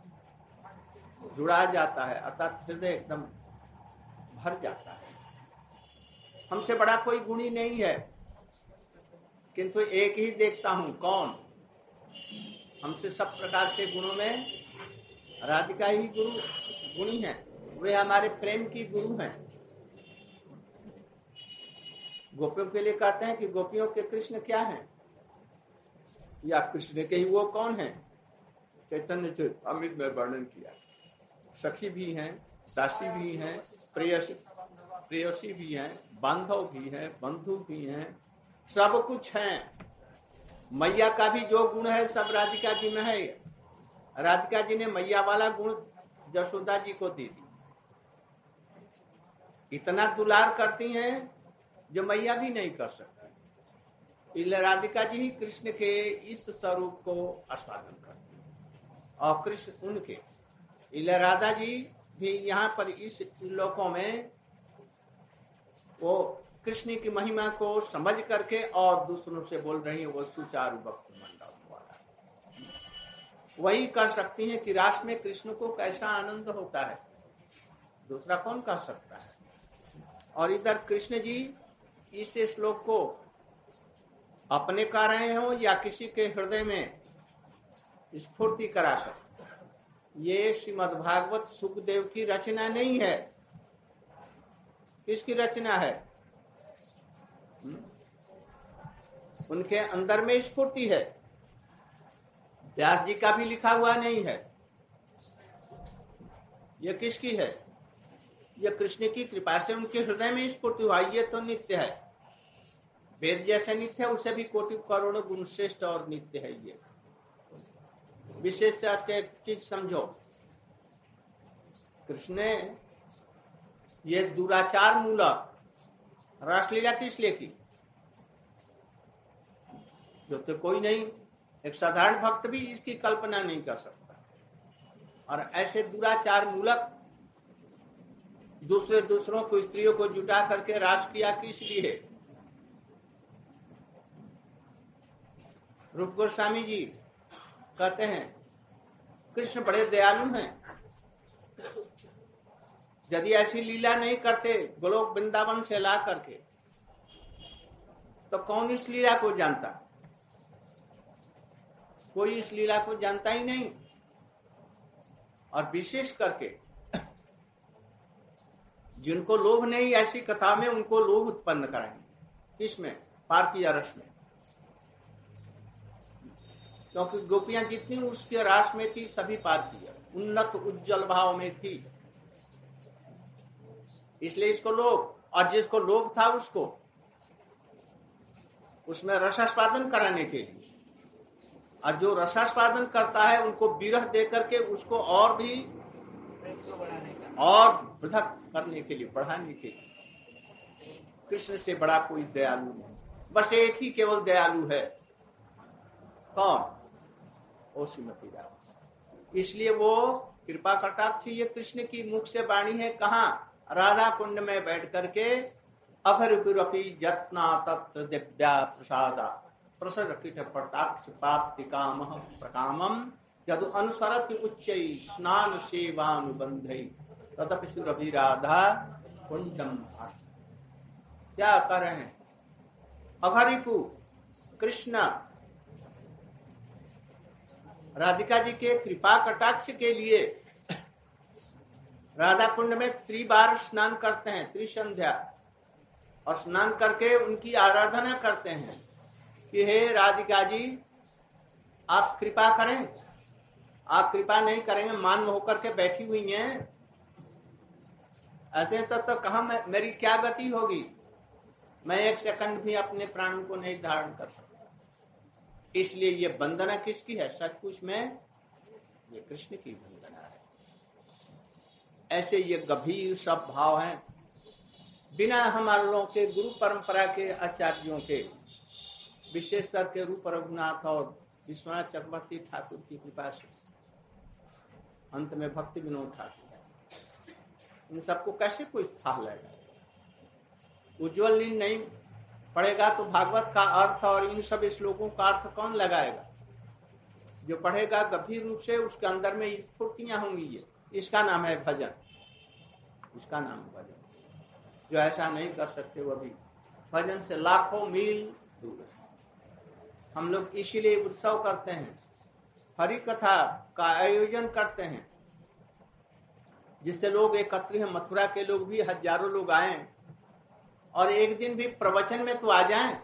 जुड़ा जाता है, अर्थात हृदय एकदम भर जाता है। हमसे बड़ा कोई गुणी नहीं है, किंतु एक ही देखता हूं, कौन? हमसे सब प्रकार से गुणों में राधिका ही गुरु गुणी है, वे हमारे प्रेम की गुरु हैं। गोपियों के लिए कहते हैं कि गोपियों के कृष्ण क्या हैं, या कृष्ण के ही वो कौन है? चैतन्य चरितामृत में वर्णन किया। सखी भी हैं, दासी भी हैं, प्रेयसी प्रेयसी भी हैं, बांधव भी हैं, बंधु भी हैं, सब कुछ हैं। मैया का भी जो गुण है सब राधिका जी में है। राधिका जी ने मैया वाला गुण जशोदा जी को दे दी। इतना दुलार करती हैं जो मैया भी नहीं कर सकती। इसलिए राधिका जी ही कृष्ण के इस स्वरूप को आस्वादन करती हैं और कृष्ण उनके। इसलिए राधा जी भी यहाँ पर इस लोकों में वो कृष्ण की महिमा को समझ करके और दूसरों से बोल रही है, वो सुचारु भक्त मंडल वाला वही कर सकती हैं कि रास में कृष्ण को कैसा आनंद होता है, दूसरा कौन कर सकता है। और इधर कृष्ण जी इस श्लोक को अपने कर रहे हो या किसी के हृदय में स्फूर्ति कराकर, ये श्रीमद् भागवत सुखदेव की रचना नहीं है। किसकी रचना है? उनके अंदर में स्फूर्ति है, व्यास जी का भी लिखा हुआ नहीं है। यह किसकी है? यह कृष्ण की कृपा से उनके हृदय में स्फूर्ति हुआ। ये तो नित्य है, वेद जैसे नित्य है, उसे भी कोटि करोड़ों गुण श्रेष्ठ और नित्य है। ये विशेष एक चीज समझो, कृष्ण ने ये दुराचार मूलक रासलीला किस लिए की? जो तो कोई नहीं, एक साधारण भक्त भी इसकी कल्पना नहीं कर सकता। और ऐसे दुराचार मूलक दूसरे दूसरों को स्त्रियों को जुटा करके रास किया किस लिए? रूप गोस्वामी जी कहते हैं कृष्ण बड़े दयालु हैं। यदि ऐसी लीला नहीं करते गोलोक वृंदावन से ला करके, तो कौन इस लीला को जानता? कोई इस लीला को जानता ही नहीं। और विशेष करके जिनको लोभ नहीं, ऐसी कथा में उनको लोभ उत्पन्न कराएंगे। किसमें? पार्थिया रस में। क्योंकि गोपियां जितनी उसके रास में थी सभी पार्थिया उन्नत उज्जवल भाव में थी, इसलिए इसको लोभ, और जिसको लोभ था उसको उसमें रसास्वादन कराने के लिए और जो रसास्वादन करता है उनको विरह दे करके उसको और भी और पृथक करने के लिए, बढ़ाने के लिए। कृष्ण से बड़ा कोई दयालु नहीं, बस एक ही केवल दयालु है, कौन? ओ श्रीमती राधा। इसलिए वो कृपा कटाक्ष ये कृष्ण की मुख से वाणी है। कहाँ? राधा कुंड में बैठ करके अघरपि जत्ना तत्र दिव्या प्रसादा प्रसर कीट पटाक्ष प्राप्ति काम प्रकामम यदु अनुसरत उच्च स्नान सेवानुबंधई तदपि सुरभि राधा कुंडम। क्या कर रहे हैं? अघरिपु कृष्ण राधिका जी के कृपा कटाक्ष के लिए राधा कुंड में त्रिबार स्नान करते हैं, त्रिसंध्या, और स्नान करके उनकी आराधना करते हैं कि हे राधिका जी आप कृपा करें। आप कृपा नहीं करेंगे, मान होकर के बैठी हुई हैं, ऐसे तो, तो कहाँ मेरी क्या गति होगी? मैं एक सेकंड भी अपने प्राण को नहीं धारण कर सकता। इसलिए ये वंदना किसकी है? सचमुच में ये कृष्ण की वंदना है। ऐसे ये गंभीर सब भाव हैं। बिना हमारे लोगों के गुरु परंपरा के आचार्यों के, विशेषकर के रूप रघुनाथ और विश्वनाथ चक्रवर्ती ठाकुर की कृपा से, अंत में भक्ति विनोद ठाकुर, इन सबको कैसे कोई था लेगा? उज्ज्वल नींद नहीं पढ़ेगा तो भागवत का अर्थ और इन सब श्लोकों का अर्थ कौन लगाएगा? जो पढ़ेगा गंभीर रूप से, उसके अंदर में स्फूर्तियां होंगी। ये इसका नाम है भजन, इसका नाम है भजन। जो ऐसा नहीं कर सकते वो भी भजन से लाखों मील दूर है। हम लोग इसीलिए उत्सव करते हैं, हरि कथा का आयोजन करते हैं, जिससे लोग एकत्रित हैं। मथुरा के लोग भी हजारों लोग आए और एक दिन भी प्रवचन में तो आ जाएं।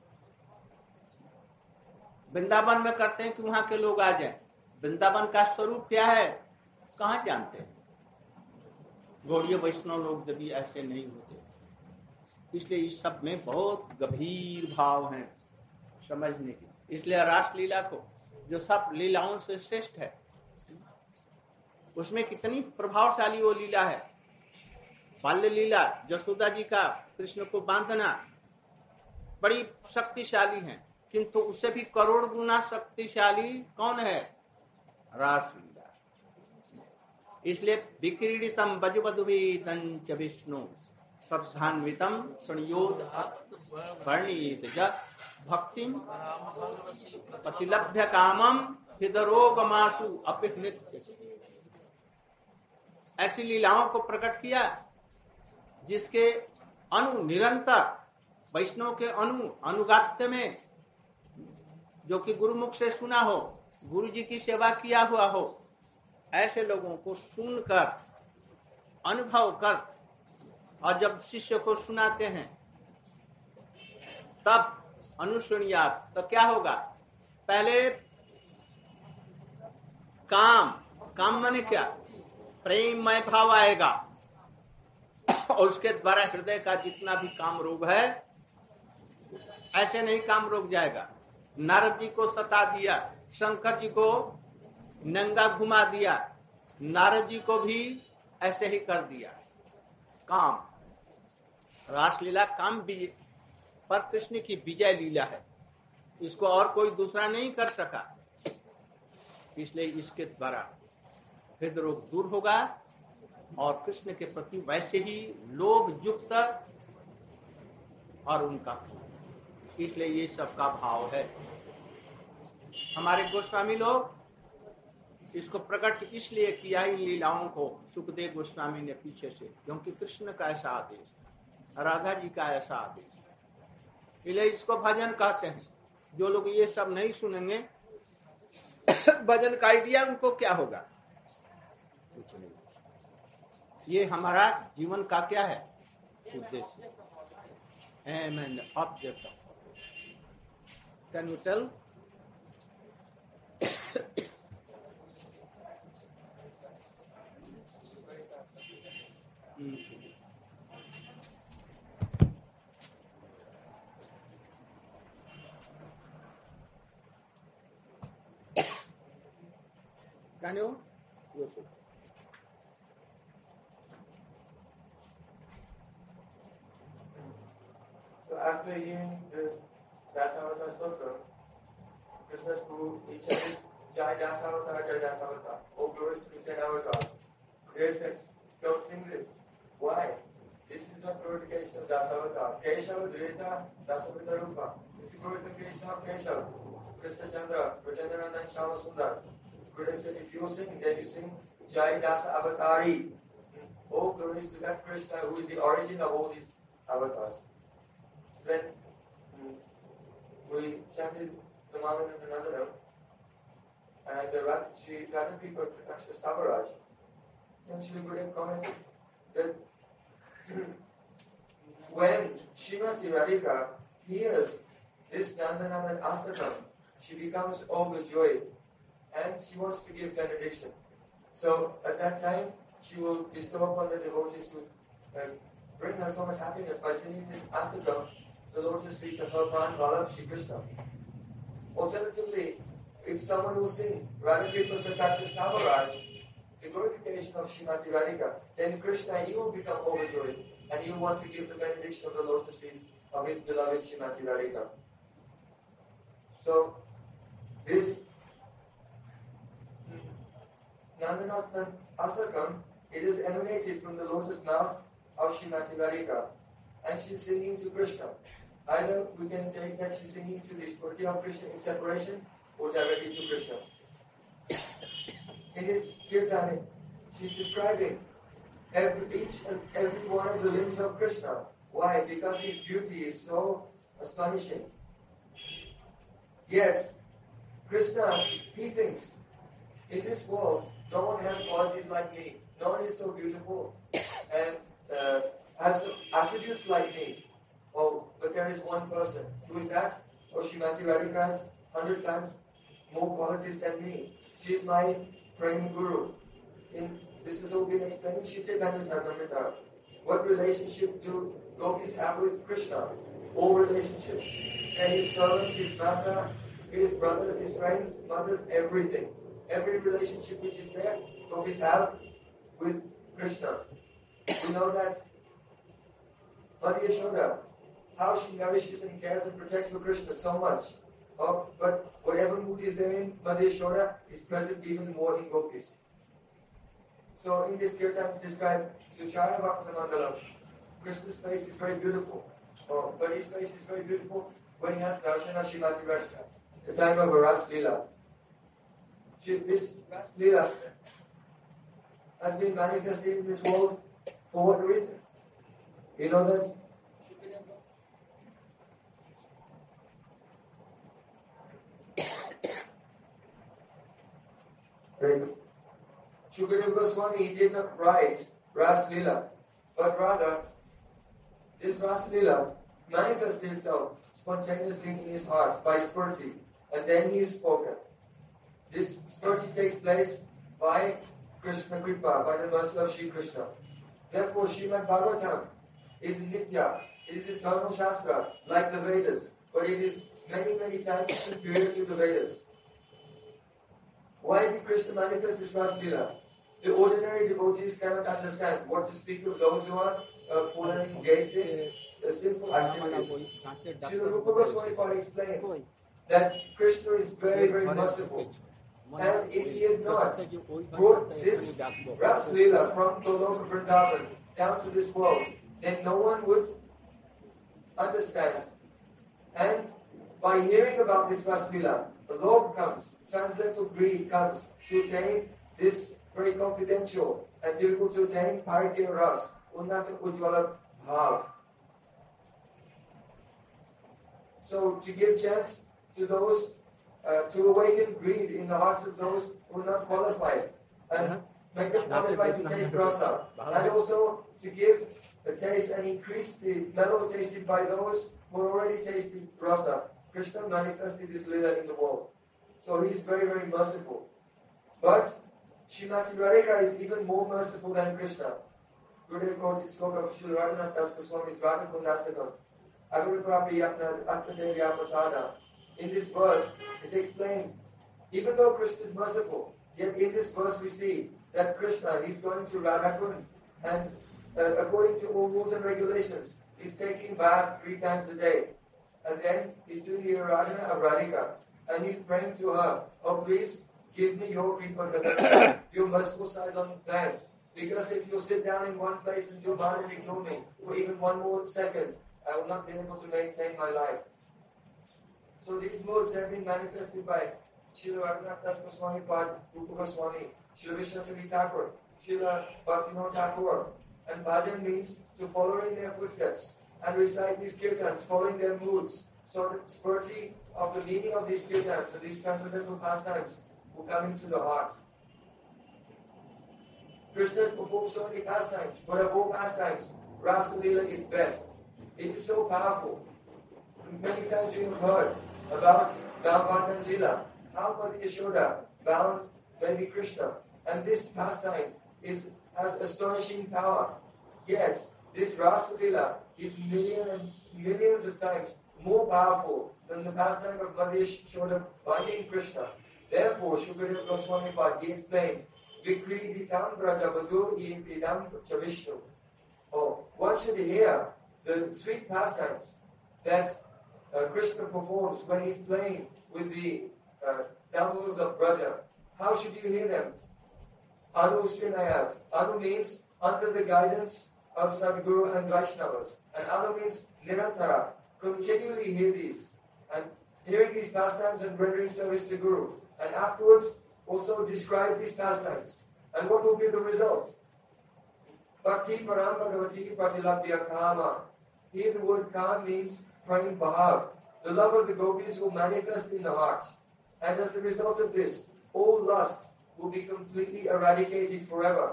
वृंदावन में करते हैं कि वहां के लोग आ जाएं। वृंदावन का स्वरूप क्या है कहाँ जानते हैं? गौड़ीय वैष्णव लोग यदि ऐसे नहीं होते। इसलिए इस सब में बहुत गंभीर भाव हैं समझने की। इसलिए रासलीला को, जो सब लीलाओं से श्रेष्ठ है, उसमें कितनी प्रभावशाली वो लीला है। बाल्य लीला, यशोदा जी का कृष्ण को बांधना, बड़ी शक्तिशाली है, किंतु उससे भी करोड़ गुना शक्तिशाली कौन है? रासलीला। इसलिए विक्रीडितम वजुवधुवीतं च विष्णु श्रद्धान्वितम संयोद वर्णीत ज भक्तिम प्रतिलभ्य कामम हृदरोगमासु अपि नित्य। ऐसी लीलाओं को प्रकट किया जिसके अनु निरंतर वैष्णव के अनु अनुगात्य में, जो कि गुरुमुख से सुना हो, गुरु जी की सेवा किया हुआ हो, ऐसे लोगों को सुनकर अनुभव कर और जब शिष्य को सुनाते हैं तब अनुसुनियात, तो क्या होगा? पहले काम, काम माने क्या? प्रेममय भाव आएगा और उसके द्वारा हृदय का जितना भी काम रोग है, ऐसे नहीं काम रोक जाएगा। नारद जी को सता दिया, शंकर जी को नंगा घुमा दिया, नारद जी को भी ऐसे ही कर दिया। काम, रासलीला काम विजय पर कृष्ण की विजय लीला है। इसको और कोई दूसरा नहीं कर सका। इसलिए इसके द्वारा हृदय रोग दूर होगा और कृष्ण के प्रति वैसे ही लोभ युक्त और उनका, इसलिए ये सबका भाव है। हमारे गोस्वामी लोग इसको प्रकट इसलिए किया इन लीलाओं को, सुखदेव गोस्वामी ने पीछे से, क्योंकि कृष्ण का ऐसा आदेश था, राधा जी का ऐसा आदेश था। इसलिए इसको भजन कहते हैं। जो लोग ये सब नहीं सुनेंगे, भजन का आइडिया उनको क्या होगा? कुछ नहीं। ये हमारा जीवन का क्या है उद्देश्य? Aim and object. Can you tell? कहने हो वो सुन। So after hearing the Dasavatara Stotra, Krishna's Guru, he chanted Jai Dasavatara, Jai Dasavatara. All glories to the ten avatars. Gurudev says, don't sing this. Why? This is not glorification of Dasavatara. Keshava, Dvaita, Dasavatara Rupa. This is glorification of Keshava. Krishna Chandra, Prajandanandan Shama Sundar. Gurudev said, if you sing, then you sing Jai Dasa Avatari. All glories to that Krishna who is the origin of all these avatars. Then mm, we chanted the Maman and Nandanam, and the Radha, she, Radha people Prataksha Stavaraj. And Shri Gurudev commented that when Srimati Radhika hears this Nandanam and Astakam, she becomes overjoyed and she wants to give benediction. So at that time, she will bestow upon the devotees who uh, bring her so much happiness by singing this Astakam, the lotus feet of her Pran Vallabh Shri Krishna. Alternatively, if someone will sing Radha Kirtan Prataksha Stavaraj, the glorification of Srimati Radhika, then Krishna, he will become overjoyed and he will want to give the benediction of the lotus feet of his beloved Srimati Radhika. So, this Nandanathan Astakam, it is emanated from the lotus mouth of Srimati Radhika, and she's singing to Krishna. Either we can take that she's singing to the Spurti of Krishna in separation, or directly to Krishna. In this kirtan, she's describing every, each and every one of the limbs of Krishna. Why? Because his beauty is so astonishing. Yet, Krishna, he thinks, in this world, no one has qualities like me. No one is so beautiful and uh, has attributes like me. Oh, but there is one person. Who is that? Oh, Srimati Radhika has hundred times more qualities than me. She is my praying guru. In, this has all been explained in Shri Chaitanya Charitamrita. What relationship do gopis have with Krishna? All relationships. And his servants, his master, his brothers, his friends, mothers, everything. Every relationship which is there, gopis have with Krishna. We know that Madhya Yashoda, how she nourishes and cares and protects for Krishna so much. Oh, but whatever mood is there in, Madhya Yashoda is present even more in gopis. So in this kirtan it's described, Suchara Bhakta Mandalam. Krishna's face is very beautiful. Oh, but his face is very beautiful when he has darshan of Srimati Radhika, the time of a Ras Leela. This Ras Leela has been manifested in this world for what reason? You know that Shukadeva Goswami, he did not write Ras Leela, but rather this Ras Leela manifested itself spontaneously in his heart by Spurti, and then he is spoken. This Spurti takes place by Krishna Kripa, by the mercy of Shri Krishna. Therefore, Srimad Bhagavatam is Nitya, it is eternal Shastra, like the Vedas, but it is many, many times superior to the Vedas. Why did Krishna manifest this Ras Leela? The ordinary devotees cannot understand what to speak of those who are uh, fallen engaged in the sinful activities. Srila Rupa Goswami explained that Krishna is very, very merciful. And if he had not brought this Ras Leela from Goloka Vrindavan down to this world, then no one would understand. And by hearing about this Ras Leela, the Lord comes, transcendental greed comes to attain this very confidential and difficult to attain Parikya Ras, Unnata Ujjvala Bhav. So to give chance to those, uh, to awaken greed in the hearts of those who are not qualified, and make them qualified to taste rasa, and also to give a taste and increase the mellow tasted by those who already tasted rasa. Krishna manifested this lila in the world. So he is very, very merciful. But Srimati Radhika is even more merciful than Krishna. Gurudev quotes the sloka of Srila Raghunath Das Goswami's Radha Kundastakam. Agariprapi Yapna Atmadev Yapasada. In this verse, it's explained, even though Krishna is merciful, Yet in this verse we see that Krishna, he's going to Radhakund, and uh, according to all rules and regulations, he's taking bath three times a day. And then he's doing the Aradhana of Radhika. And he's praying to her, oh please give me your Kripa Kadam, your merciful silent glance. Because if you sit down in one place and do bad and ignore me for even one more second, I will not be able to maintain my life. So these moods have been manifested by Srila Raghunath Das Goswami Pad, Rupa Goswami, Srila Vishwanath Thakur, Srila Bhaktivinoda Thakur. And bhajan means to follow in their footsteps and recite these kirtans, following their moods, so that spurti of the meaning of these kirtans and these transcendental pastimes will come into the heart. Krishna has performed so many pastimes, but of all pastimes, Rasa Leela is best. It is so powerful. Many times we have heard about Gavardhan Leela, how Mother Yashoda bound baby Krishna, and this pastime is has astonishing power. Yet, this Rasa Leela is millions and millions of times more powerful than the pastime of Mother Yashoda binding Krishna. Therefore, Shukadeva Goswami Pad, he explained, Vikriditam Brajabadu Yipidam Chavishnu. Oh, one should hear the sweet pastimes that uh, Krishna performs when he's playing with the uh, temples of Braja. How should you hear them? Anu Srinayat. Anu means under the guidance of Sadguru and Vaishnavas. And Anu means Nirantara. Continually hear these. And hearing these pastimes and rendering service to Guru. And afterwards also describe these pastimes. And what will be the result? Bhakti Param Bhagavati Pratilabhya Kama. Here the word Kam means praying Bhav. The love of the gopis will manifest in the heart. And as a result of this, all lust will be completely eradicated forever.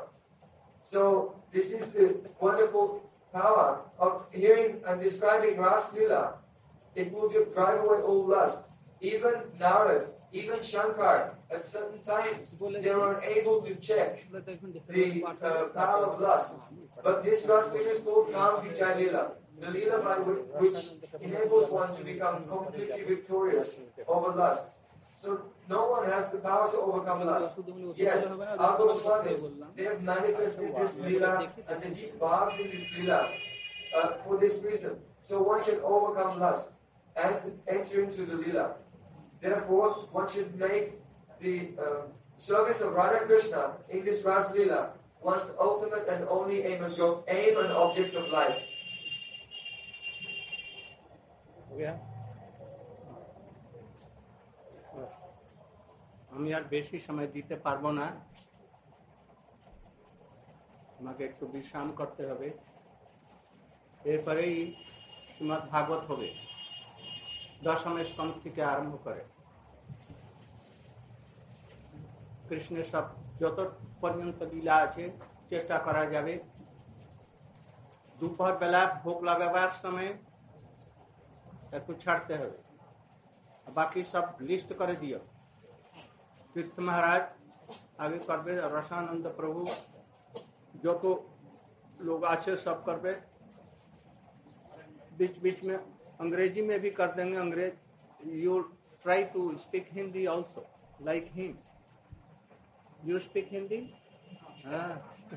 So this is the wonderful power of hearing and describing Ras Leela. It will drive away all lust. Even Narad, even Shankar, at certain times, they were unable to check the uh, power of lust. But this Ras Leela is called Kam Vijay Leela, the Leela by which enables one to become completely victorious over lust. So no one has the power to overcome lust. Yes, our Goswamis, they have manifested this Leela and the deep bhavs in this Leela uh, for this reason. So one should overcome lust and enter into the Leela. Therefore, one should make the uh, service of Radha Krishna in this Ras Leela one's ultimate and only aim and, jo- aim and object of life. Yeah. আমি আর বেশি সময় দিতে পারবো না, আমাকে একটু বিশ্রাম করতে হবে, এরপরেই শ্রীমদ্ ভাগবত হবে দশম স্কন্ধ থেকে আরম্ভ করে। কৃষ্ণের সব যত পর্যন্ত লীলা আছে চেষ্টা করা যাবে। দুপুর বেলা ভোগ লাগাবার সময় একটু ছাড়তে হবে, বাকি সব লিস্ট করে দিও। तीर्थ महाराज आगे करबे, रसानंद प्रभु जो तो लोग अच्छे सब करबे। बीच बीच में अंग्रेजी में भी कर देंगे। अंग्रेज you try to speak Hindi also like him. You speak Hindi? हाँ,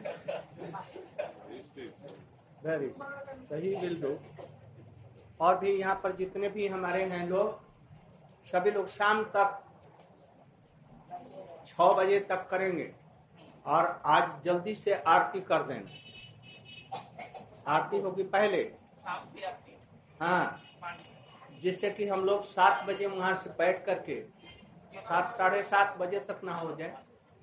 वेरी सही विल डू। और भी यहाँ पर जितने भी हमारे हैं लोग, सभी लोग शाम तक छह बजे तक करेंगे। और आज जल्दी से आरती कर देंगे। आरती होगी पहले, हाँ, जिससे कि हम लोग सात बजे वहां से बैठ करके सात साढ़े सात बजे तक ना हो जाए।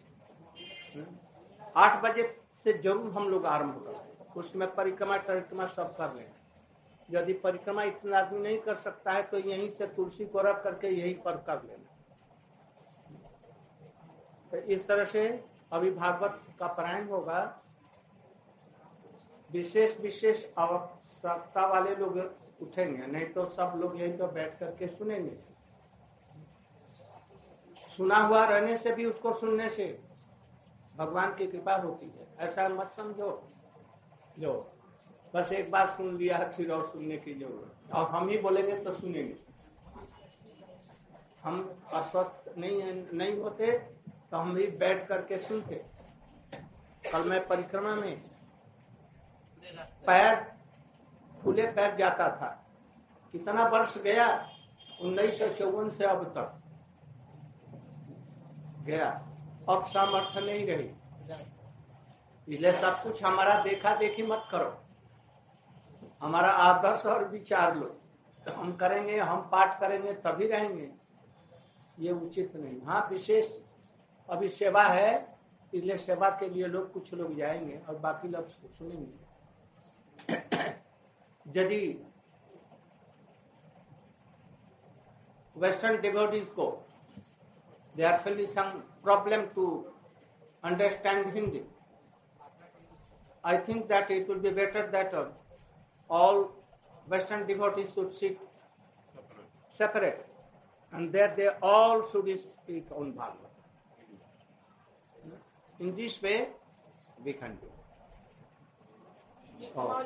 आठ बजे से जरूर हम लोग आरंभ करें, उसमें परिक्रमा परिक्रमा सब कर लें। यदि परिक्रमा इतना आदमी नहीं कर सकता है तो यहीं से तुलसी को रख करके यहीं पर कर लेना। तो इस तरह से अभी भागवत का पारायण होगा। विशेष विशेष आवश्यकता वाले लोग उठेंगे, नहीं तो सब लोग यहीं तो बैठ करके सुनेंगे। सुना हुआ रहने से भी उसको सुनने से भगवान की कृपा होती है। ऐसा मत समझो जो बस एक बार सुन लिया फिर और सुनने की जरूरत, और हम ही बोलेंगे तो सुनेंगे। हम अस्वस्थ नहीं नहीं होते तो हम भी बैठ करके सुनते। कल मैं परिक्रमा में पैर खुले पैर जाता था, कितना वर्ष गया, उन्नीस सौ चौवन से अब तक गया, अब सामर्थ्य नहीं रही। इसलिए सब कुछ हमारा देखा देखी मत करो, हमारा आदर्श और विचार लो, तो हम करेंगे, हम पाठ करेंगे तभी रहेंगे, ये उचित नहीं। हाँ, विशेष अभी सेवा है, इसलिए सेवा के लिए लोग कुछ लोग जाएंगे और बाकी लोग सुनेंगे। यदि वेस्टर्न डिवोटीज को they are facing some problem to understand Hindi, I think that it would be better that uh, all Western devotees should sit separate, and that they all should speak on Bhagavad. In this way, we can do. Oh.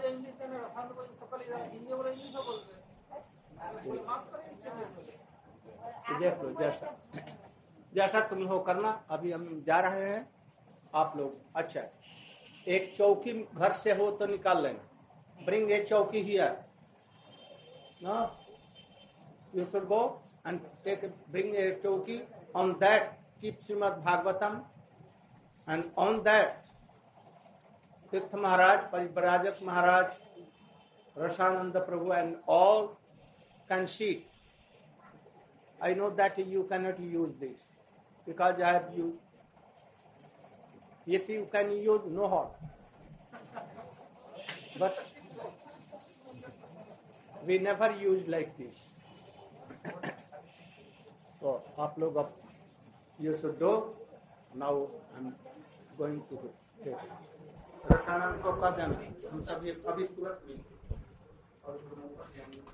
जैसा जैसा तुम हो करना। अभी हम जा रहे हैं, आप लोग अच्छा एक चौकी घर से हो तो निकाल लेना। Bring a chowki here, no you should go and take bring a chowki, on that keep Srimad Bhagavatam, and on that Tirtha Maharaj, Parivrajaka Maharaj, Rasananda Prabhu and all can seat. I know that you cannot use this because I have used. If you can use, no harm. But we never use like this. So, आप लोग अब you should do. Now I'm going to take. रसानंद को कह देना, हम सब ये अभी तुरंत नहीं।